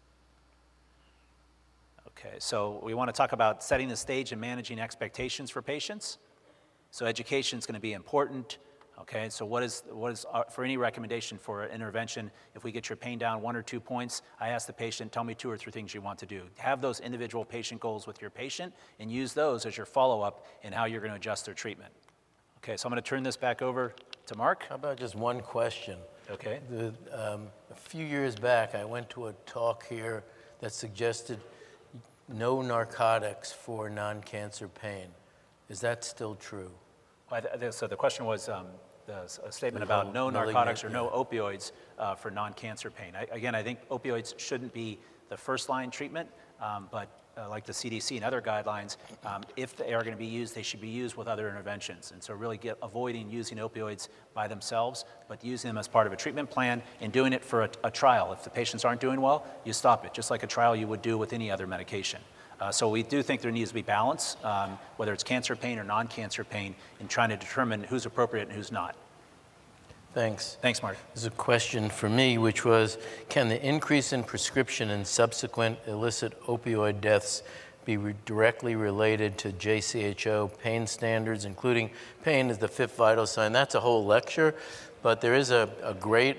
Okay, so we want to talk about setting the stage and managing expectations for patients. So education is going to be important. Okay, so what is for any recommendation for intervention, if we get your pain down 1 or 2 points, I ask the patient, tell me 2 or 3 things you want to do. Have those individual patient goals with your patient and use those as your follow-up in how you're going to adjust their treatment. Okay, so I'm going to turn this back over to Mark. How about just one question? Okay. A few years back, I went to a talk here that suggested no narcotics for non-cancer pain. Is that still true? So the question was a statement about no narcotics or no opioids for non-cancer pain. I think opioids shouldn't be the first-line treatment, but like the CDC and other guidelines, if they are going to be used, they should be used with other interventions. And so really avoiding using opioids by themselves, but using them as part of a treatment plan and doing it for a trial. If the patients aren't doing well, you stop it, just like a trial you would do with any other medication. So we do think there needs to be balance, whether it's cancer pain or non-cancer pain, in trying to determine who's appropriate and who's not. Thanks. Thanks, Mark. There's a question for me, which was, can the increase in prescription and subsequent illicit opioid deaths be directly related to JCHO pain standards, including pain as the fifth vital sign? That's a whole lecture, but there is a great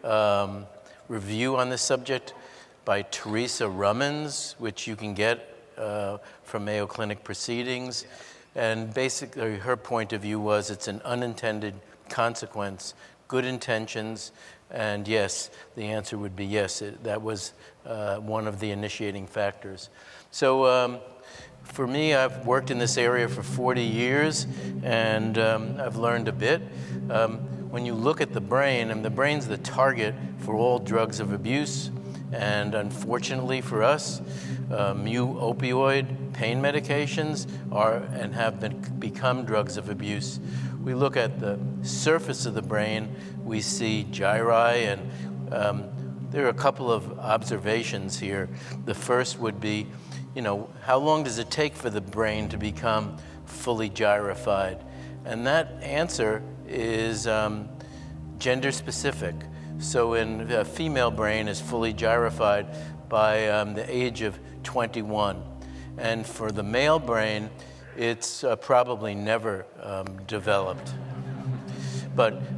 review on this subject by Teresa Rummins, which you can get from Mayo Clinic Proceedings. And basically her point of view was it's an unintended consequence, good intentions, and yes, the answer would be yes. That was one of the initiating factors. So for me, I've worked in this area for 40 years, and I've learned a bit. When you look at the brain, and the brain's the target for all drugs of abuse, and unfortunately for us, mu opioid pain medications are and have become drugs of abuse. We look at the surface of the brain, we see gyri, and there are a couple of observations here. The first would be, how long does it take for the brain to become fully gyrified? And that answer is gender specific. So in a female brain is fully gyrified by the age of 21. And for the male brain, it's probably never developed. But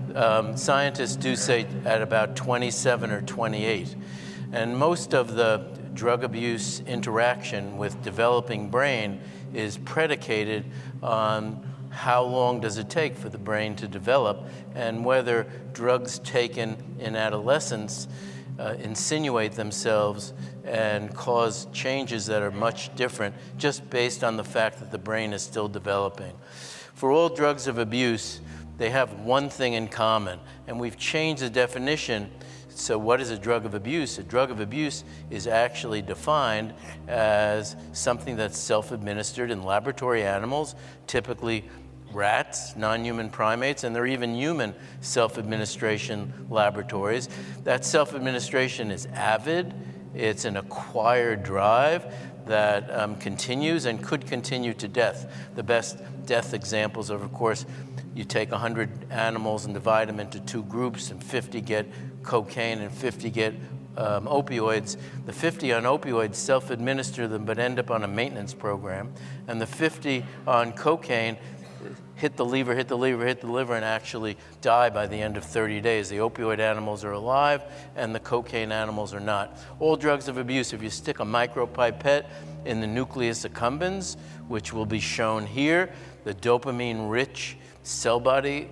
Scientists do say at about 27 or 28. And most of the drug abuse interaction with developing brain is predicated on how long does it take for the brain to develop, and whether drugs taken in adolescence insinuate themselves and cause changes that are much different just based on the fact that the brain is still developing. For all drugs of abuse, they have one thing in common, and we've changed the definition. So what is a drug of abuse? A drug of abuse is actually defined as something that's self-administered in laboratory animals, typically rats, non-human primates, and there are even human self-administration laboratories. That self-administration is avid. It's an acquired drive that continues and could continue to death. The best death examples are, of course, you take 100 animals and divide them into two groups, and 50 get cocaine and 50 get opioids. The 50 on opioids self-administer them but end up on a maintenance program, and the 50 on cocaine hit the lever, and actually die by the end of 30 days. The opioid animals are alive, and the cocaine animals are not. All drugs of abuse, if you stick a micropipette in the nucleus accumbens, which will be shown here, the dopamine-rich cell body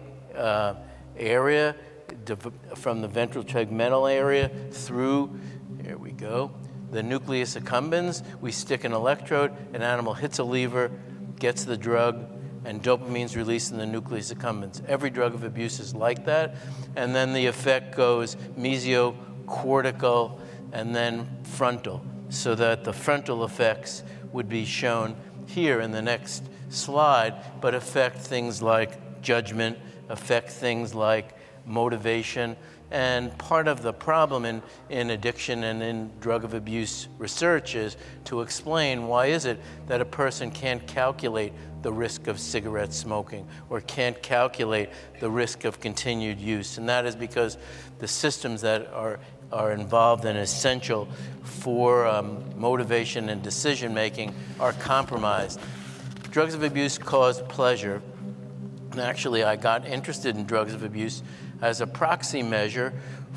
area, from the ventral tegmental area through, here we go, the nucleus accumbens, we stick an electrode, an animal hits a lever, gets the drug, and dopamine's released in the nucleus accumbens. Every drug of abuse is like that. And then the effect goes mesiocortical and then frontal, so that the frontal effects would be shown here in the next slide, but affect things like judgment, affect things like motivation. And part of the problem in addiction and in drug of abuse research is to explain why is it that a person can't calculate the risk of cigarette smoking or can't calculate the risk of continued use. And that is because the systems that are involved and essential for motivation and decision making are compromised. Drugs of abuse cause pleasure. And actually, I got interested in drugs of abuse as a proxy measure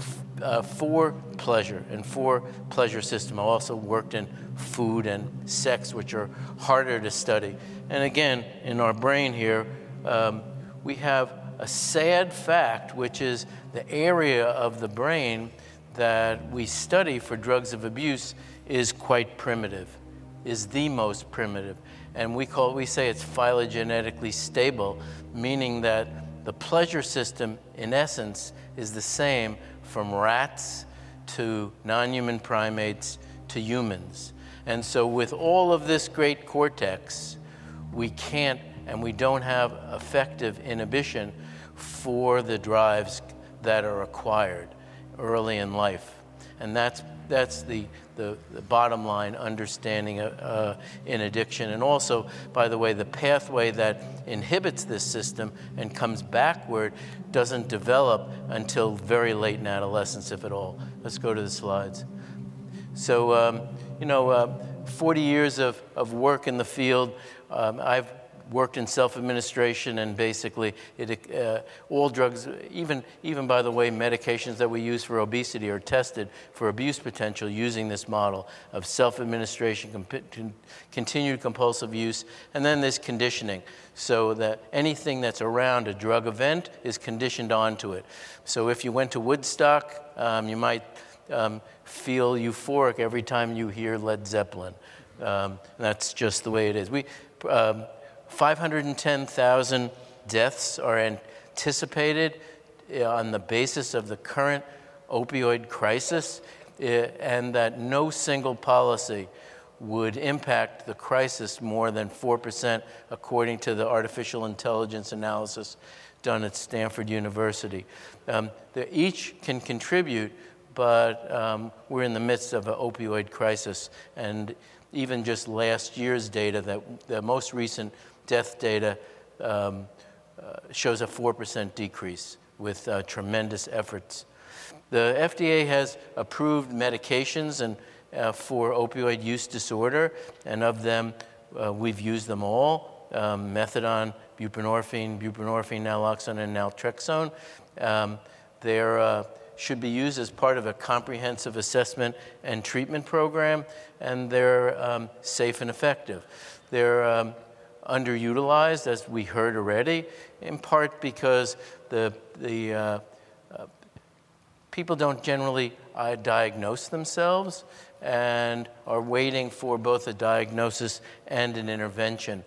for pleasure and for pleasure system. I also worked in food and sex, which are harder to study. And again, in our brain here, we have a sad fact, which is the area of the brain that we study for drugs of abuse is quite primitive, is the most primitive. And we say it's phylogenetically stable, meaning that the pleasure system, in essence, is the same from rats to non-human primates to humans. And so with all of this great cortex, we can't and we don't have effective inhibition for the drives that are acquired early in life. And that's the bottom line understanding in addiction. And also, by the way, the pathway that inhibits this system and comes backward doesn't develop until very late in adolescence, if at all. Let's go to the slides. So, 40 years of work in the field. I've worked in self-administration, and basically all drugs, even by the way, medications that we use for obesity are tested for abuse potential using this model of self-administration, continued compulsive use, and then this conditioning, so that anything that's around a drug event is conditioned onto it. So if you went to Woodstock, you might feel euphoric every time you hear Led Zeppelin. That's just the way it is. 510,000 deaths are anticipated on the basis of the current opioid crisis, and that no single policy would impact the crisis more than 4%, according to the artificial intelligence analysis done at Stanford University. Each can contribute, but we're in the midst of an opioid crisis. And even just last year's data, that the most recent death data shows a 4% decrease with tremendous efforts. The FDA has approved medications for opioid use disorder, and of them, we've used them all. Methadone buprenorphine, naloxone, and naltrexone. They're should be used as part of a comprehensive assessment and treatment program, and they're safe and effective. They're underutilized, as we heard already, in part because the people don't generally diagnose themselves and are waiting for both a diagnosis and an intervention.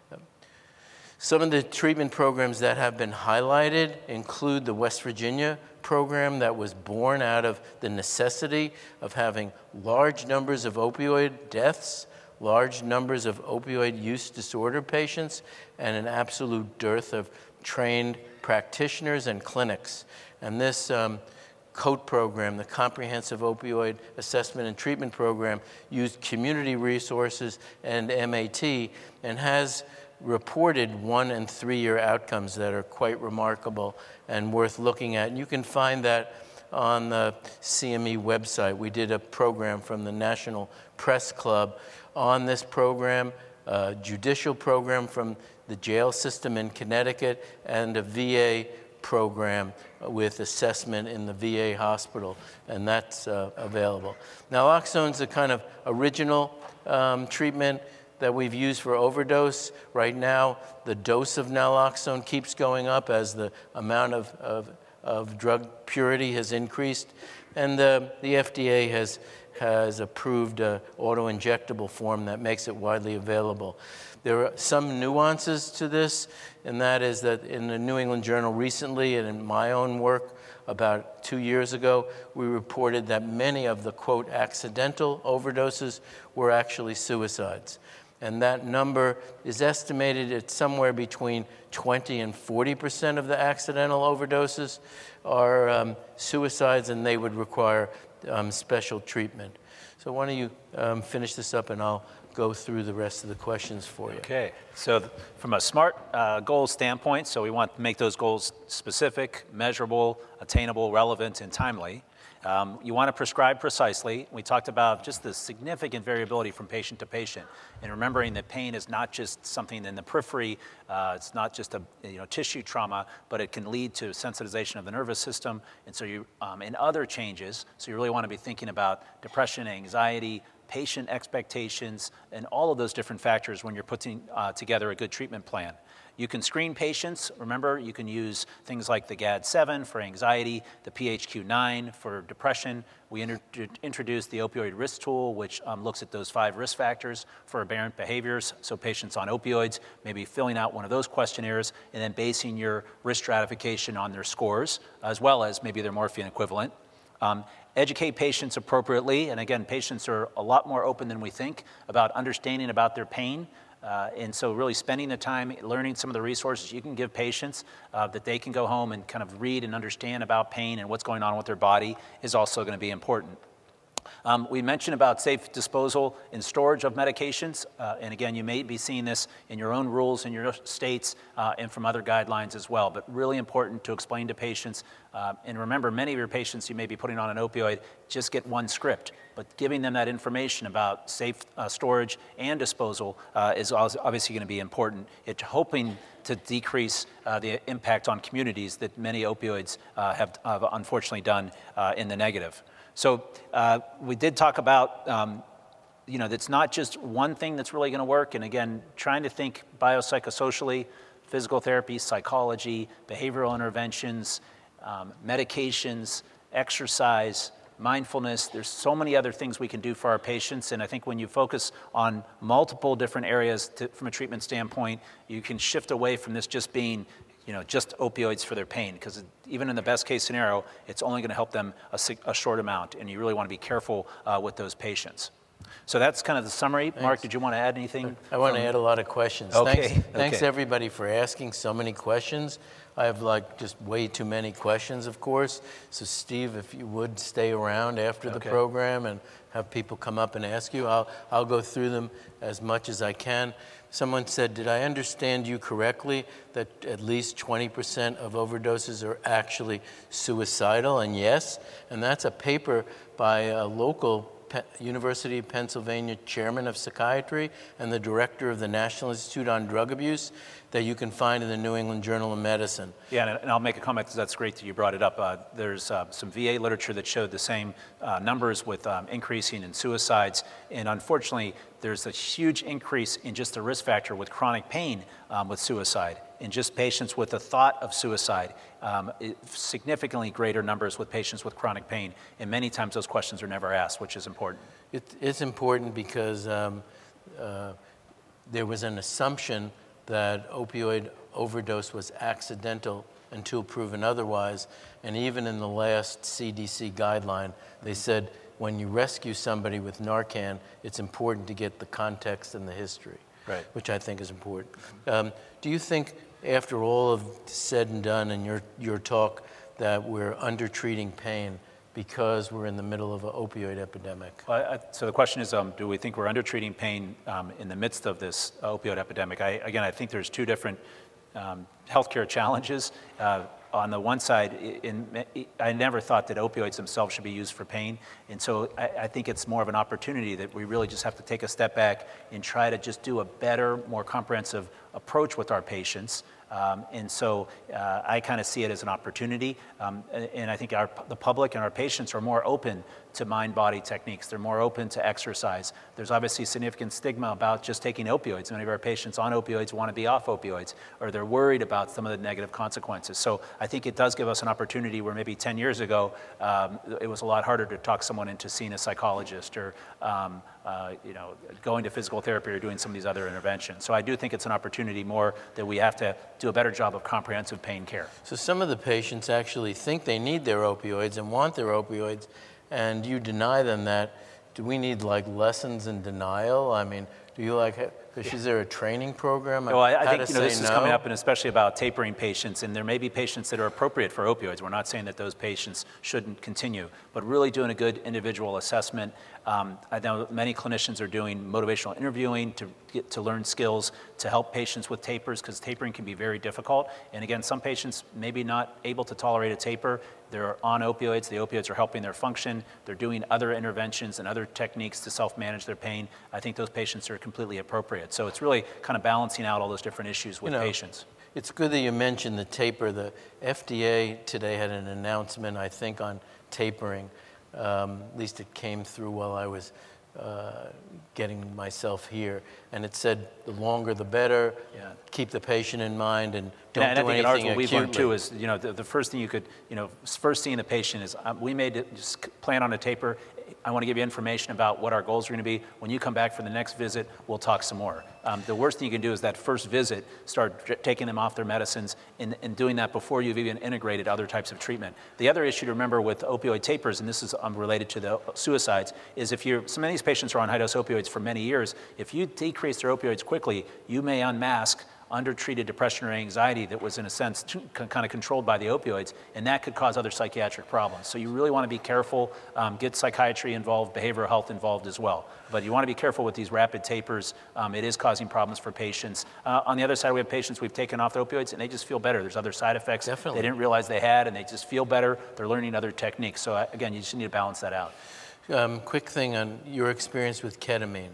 Some of the treatment programs that have been highlighted include the West Virginia program that was born out of the necessity of having large numbers of opioid deaths, large numbers of opioid use disorder patients, and an absolute dearth of trained practitioners and clinics. And this COAT program, the Comprehensive Opioid Assessment and Treatment Program, used community resources and MAT and has reported 1 and 3 year outcomes that are quite remarkable and worth looking at. And you can find that on the CME website. We did a program from the National Press Club on this program, a judicial program from the jail system in Connecticut, and a VA program with assessment in the VA hospital, and that's available. Naloxone's a kind of original treatment that we've used for overdose. Right now, the dose of naloxone keeps going up as the amount of drug purity has increased, and the FDA has approved an auto-injectable form that makes it widely available. There are some nuances to this, and that is that in the New England Journal recently, and in my own work about 2 years ago, we reported that many of the, quote, accidental overdoses were actually suicides. And that number is estimated at somewhere between 20 and 40% of the accidental overdoses are suicides, and they would require special treatment. So why don't you finish this up, and I'll go through the rest of the questions for you. Okay, so from a SMART goals standpoint, so we want to make those goals specific, measurable, attainable, relevant, and timely. You want to prescribe precisely. We talked about just the significant variability from patient to patient, and remembering that pain is not just something in the periphery, it's not just a tissue trauma, but it can lead to sensitization of the nervous system, and so you and other changes. So you really want to be thinking about depression, anxiety, patient expectations, and all of those different factors when you're putting together a good treatment plan. You can screen patients. Remember, you can use things like the GAD-7 for anxiety, the PHQ-9 for depression. We introduced the opioid risk tool, which looks at those 5 risk factors for aberrant behaviors. So patients on opioids, maybe filling out one of those questionnaires and then basing your risk stratification on their scores, as well as maybe their morphine equivalent. Educate patients appropriately, and again, patients are a lot more open than we think about understanding about their pain, and so really spending the time learning some of the resources you can give patients that they can go home and kind of read and understand about pain and what's going on with their body is also going to be important. We mentioned about safe disposal and storage of medications, and again, you may be seeing this in your own rules in your states and from other guidelines as well, but really important to explain to patients. And remember, many of your patients you may be putting on an opioid just get one script, but giving them that information about safe storage and disposal is obviously going to be important. It's hoping to decrease the impact on communities that many opioids have unfortunately done in the negative. So we did talk about, that's not just one thing that's really going to work. And again, trying to think biopsychosocially, physical therapy, psychology, behavioral interventions, medications, exercise, mindfulness. There's so many other things we can do for our patients. And I think when you focus on multiple different areas from a treatment standpoint, you can shift away from this just being just opioids for their pain, because even in the best case scenario, it's only going to help them a short amount, and you really want to be careful with those patients. So that's kind of the summary. Thanks. Mark, did you want to add anything? I want to add a lot of questions. Okay. Thanks everybody for asking so many questions. I have just way too many questions, of course. So Steve, if you would stay around after the program and have people come up and ask you, I'll go through them as much as I can. Someone said, did I understand you correctly that at least 20% of overdoses are actually suicidal? And yes, and that's a paper by a local University of Pennsylvania chairman of psychiatry and the director of the National Institute on Drug Abuse that you can find in the New England Journal of Medicine. Yeah, and I'll make a comment because that's great that you brought it up. There's some VA literature that showed the same numbers with increasing in suicides, and unfortunately, there's a huge increase in just the risk factor with chronic pain with suicide. In just patients with the thought of suicide, significantly greater numbers with patients with chronic pain, and many times those questions are never asked, which is important. It's important because there was an assumption that opioid overdose was accidental until proven otherwise, and even in the last CDC guideline, they said when you rescue somebody with Narcan, it's important to get the context and the history, right, which I think is important. Do you think, after all of said and done in your talk, that we're under-treating pain because we're in the middle of an opioid epidemic? So the question is, do we think we're under-treating pain in the midst of this opioid epidemic? I think there's two different healthcare challenges. On the one side, I never thought that opioids themselves should be used for pain, and so I think it's more of an opportunity that we really just have to take a step back and try to just do a better, more comprehensive approach with our patients. And so I kind of see it as an opportunity, and I think the public and our patients are more open to mind-body techniques. They're more open to exercise. There's obviously significant stigma about just taking opioids. Many of our patients on opioids want to be off opioids, or they're worried about some of the negative consequences. So I think it does give us an opportunity where maybe 10 years ago, it was a lot harder to talk someone into seeing a psychologist or going to physical therapy or doing some of these other interventions. So I do think it's an opportunity more that we have to do a better job of comprehensive pain care. So some of the patients actually think they need their opioids and want their opioids, and you deny them that. Do we need lessons in denial? I mean, do you is there a training program? Well, I think this is coming up, and especially about tapering patients, and there may be patients that are appropriate for opioids. We're not saying that those patients shouldn't continue, but really doing a good individual assessment. I know many clinicians are doing motivational interviewing to learn skills to help patients with tapers, because tapering can be very difficult. And again, some patients may be not able to tolerate a taper. They're on opioids. The opioids are helping their function. They're doing other interventions and other techniques to self-manage their pain. I think those patients are completely appropriate. So it's really kind of balencing out all those different issues with patients. It's good that you mentioned the taper. The FDA today had an announcement, I think, on tapering. At least it came through while I was getting myself here. And it said the longer the better, keep the patient in mind, and don't do anything acutely. What we've learned too is, the first thing you could, first seeing the patient is, we made it, just plan on a taper. I want to give you information about what our goals are going to be. When you come back for the next visit, we'll talk some more. The worst thing you can do is that first visit, start taking them off their medicines and doing that before you've even integrated other types of treatment. The other issue to remember with opioid tapers, and this is related to the suicides, is if so many of these patients are on high-dose opioids for many years, if you decrease their opioids quickly, you may unmask undertreated depression or anxiety that was, in a sense, kind of controlled by the opioids, and that could cause other psychiatric problems. So you really want to be careful, get psychiatry involved, behavioral health involved as well. But you want to be careful with these rapid tapers. It is causing problems for patients. On the other side, we have patients we've taken off the opioids, and they just feel better. There's other side effects they didn't realize they had, and they just feel better. They're learning other techniques. So again, you just need to balance that out. Quick thing on your experience with ketamine.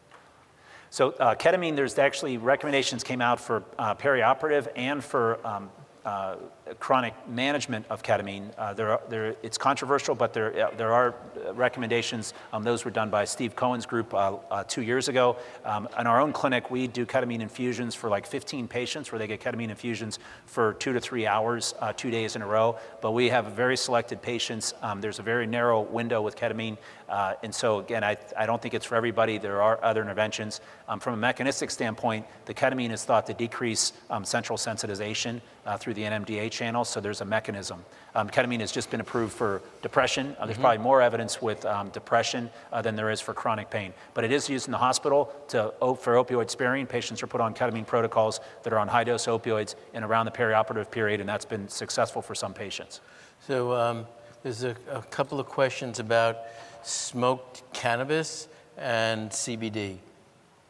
So ketamine, there's actually recommendations came out for perioperative and for chronic management of ketamine. It's controversial, but there are recommendations. Those were done by Steve Cohen's group 2 years ago. In our own clinic, we do ketamine infusions for 15 patients, where they get ketamine infusions for 2 to 3 hours, 2 days in a row. But we have very selected patients. There's a very narrow window with ketamine. And so again, I don't think it's for everybody. There are other interventions. From a mechanistic standpoint, the ketamine is thought to decrease central sensitization through the NMDA channel, so there's a mechanism. Ketamine has just been approved for depression. There's probably more evidence with depression than there is for chronic pain. But it is used in the hospital for opioid sparing. Patients are put on ketamine protocols that are on high-dose opioids and around the perioperative period, and that's been successful for some patients. So there's a couple of questions about smoked cannabis and CBD.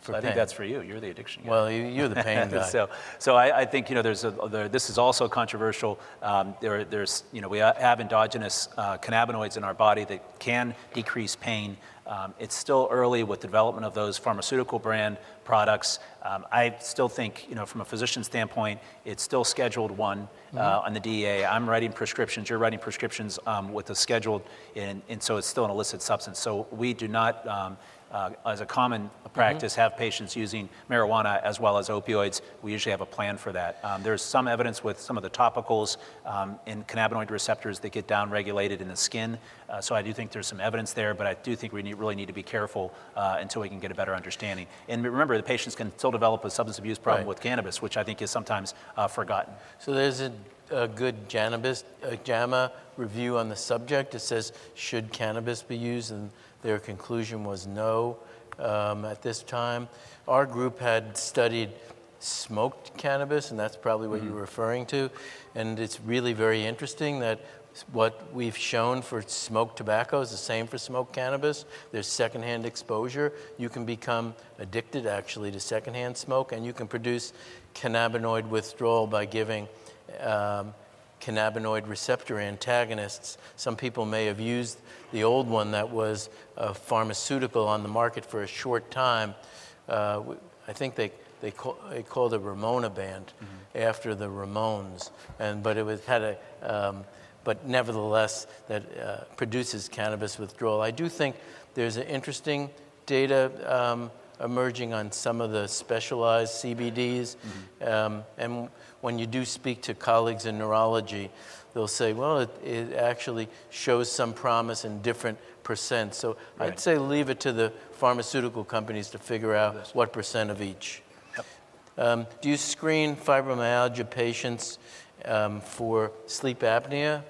So I think that's for you. You're the addiction guy. Well, you're the pain guy. So I think, this is also controversial. There's we have endogenous cannabinoids in our body that can decrease pain. It's still early with the development of those pharmaceutical brand products. I still think, from a physician standpoint, it's still Scheduled 1 on the DEA. I'm writing prescriptions, you're writing prescriptions with the scheduled, and so it's still an illicit substance. So we do not, as a common practice, have patients using marijuana as well as opioids. We usually have a plan for that. There's some evidence with some of the topicals in cannabinoid receptors that get downregulated in the skin. So I do think there's some evidence there, but I do think we really need to be careful until we can get a better understanding. And remember, the patients can still develop a substance abuse problem with cannabis, which I think is sometimes forgotten. So there's a good JAMA review on the subject. It says, should cannabis be used? And their conclusion was no at this time. Our group had studied smoked cannabis, and that's probably what you're referring to. And it's really very interesting that what we've shown for smoked tobacco is the same for smoked cannabis. There's secondhand exposure. You can become addicted, actually, to secondhand smoke, and you can produce cannabinoid withdrawal by giving cannabinoid receptor antagonists. Some people may have used the old one that was a pharmaceutical on the market for a short time. I think they called it Ramona Band after the Ramones, but it had but nevertheless that produces cannabis withdrawal. I do think there's an interesting data emerging on some of the specialized CBDs, and when you do speak to colleagues in neurology, they'll say, well, it actually shows some promise in different percent. So I'd say leave it to the pharmaceutical companies to figure out what percent of each. Yep. Do you screen fibromyalgia patients for sleep apnea?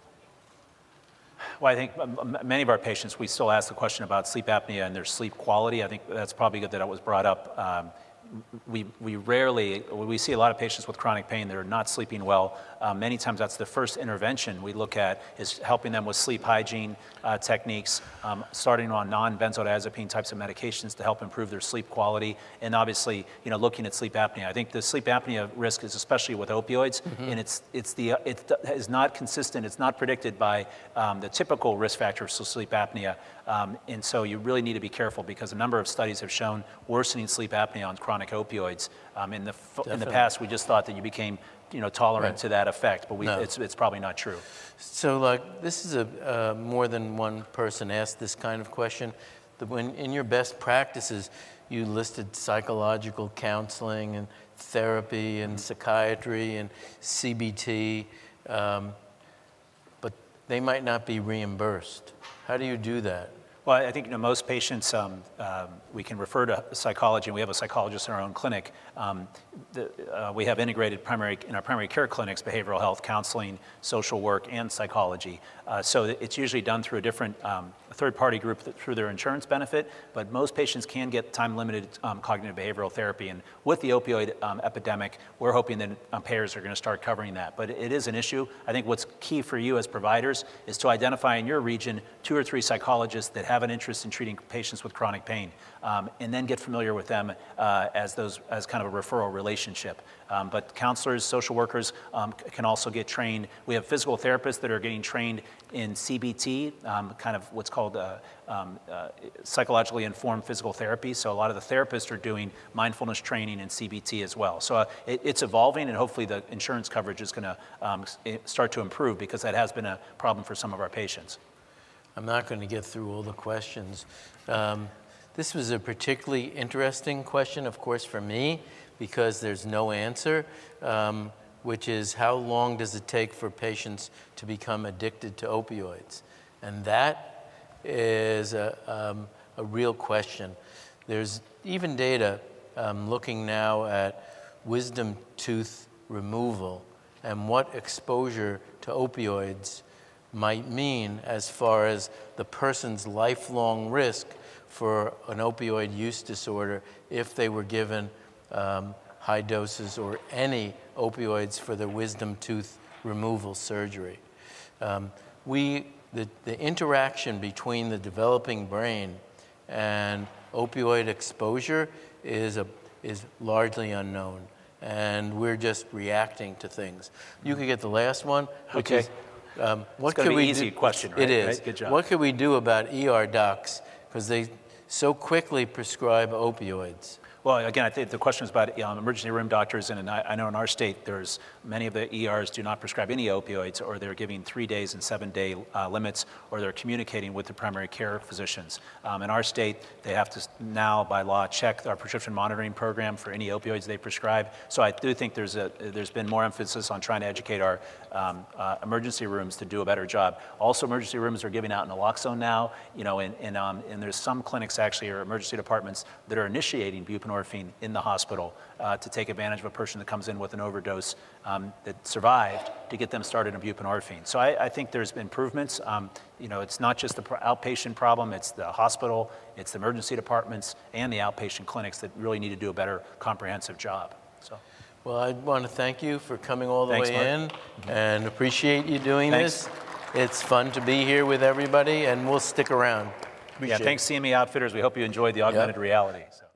Well, I think many of our patients, we still ask the question about sleep apnea and their sleep quality. I think that's probably good that it was brought up. We see a lot of patients with chronic pain that are not sleeping well. Many times that's the first intervention we look at, is helping them with sleep hygiene techniques, starting on non-benzodiazepine types of medications to help improve their sleep quality, and obviously, looking at sleep apnea. I think the sleep apnea risk is especially with opioids, and it is not consistent. It's not predicted by the typical risk factors for sleep apnea, and so you really need to be careful because a number of studies have shown worsening sleep apnea on chronic opioids. In the past, we just thought that you became tolerant to that effect, but it's probably not true. So this is more than one person asked this kind of question. When in your best practices, you listed psychological counseling and therapy and psychiatry and CBT, but they might not be reimbursed. How do you do that? Well, I think most patients, we can refer to psychology, and we have a psychologist in our own clinic. We have integrated in our primary care clinics, behavioral health, counseling, social work, and psychology. So it's usually done through a different third-party group through their insurance benefit, but most patients can get time-limited cognitive behavioral therapy. And with the opioid epidemic, we're hoping that payers are going to start covering that. But it is an issue. I think what's key for you as providers is to identify in your region 2 or 3 psychologists that have an interest in treating patients with chronic pain, and then get familiar with them as kind of a referral relationship. But counselors, social workers can also get trained. We have physical therapists that are getting trained in CBT, kind of what's called psychologically informed physical therapy. So a lot of the therapists are doing mindfulness training in CBT as well. So it's evolving, and hopefully the insurance coverage is going to start to improve, because that has been a problem for some of our patients. I'm not going to get through all the questions. This was a particularly interesting question, of course, for me, because there's no answer, which is how long does it take for patients to become addicted to opioids? And that is a real question. There's even data looking now at wisdom tooth removal and what exposure to opioids might mean as far as the person's lifelong risk for an opioid use disorder if they were given high doses or any opioids for the wisdom tooth removal surgery. The interaction between the developing brain and opioid exposure is largely unknown, and we're just reacting to things. You could get the last one, which Okay. is what It's gonna could be we easy do? question, right? It is. Right? Good job. What could we do about ER docs because they so quickly prescribe opioids? Well, again, I think the question is about emergency room doctors, and I know in our state, there's many of the ERs do not prescribe any opioids, or they're giving 3 days and 7-day limits, or they're communicating with the primary care physicians. In our state, they have to now, by law, check our prescription monitoring program for any opioids they prescribe. So I do think there's been more emphasis on trying to educate our emergency rooms to do a better job. Also, emergency rooms are giving out naloxone now, and there's some clinics actually, or emergency departments, that are initiating buprenorphine in the hospital to take advantage of a person that comes in with an overdose that survived, to get them started on buprenorphine. So I think there's been improvements. It's not just the outpatient problem, it's the hospital, it's the emergency departments, and the outpatient clinics that really need to do a better comprehensive job. So. Well, I want to thank you for coming all the Thanks, way Mark. in and appreciate you doing Thanks. this. It's fun to be here with everybody, and we'll stick around. Yeah, Appreciate it. thanks CME Outfitters. We hope you enjoyed the augmented reality. So.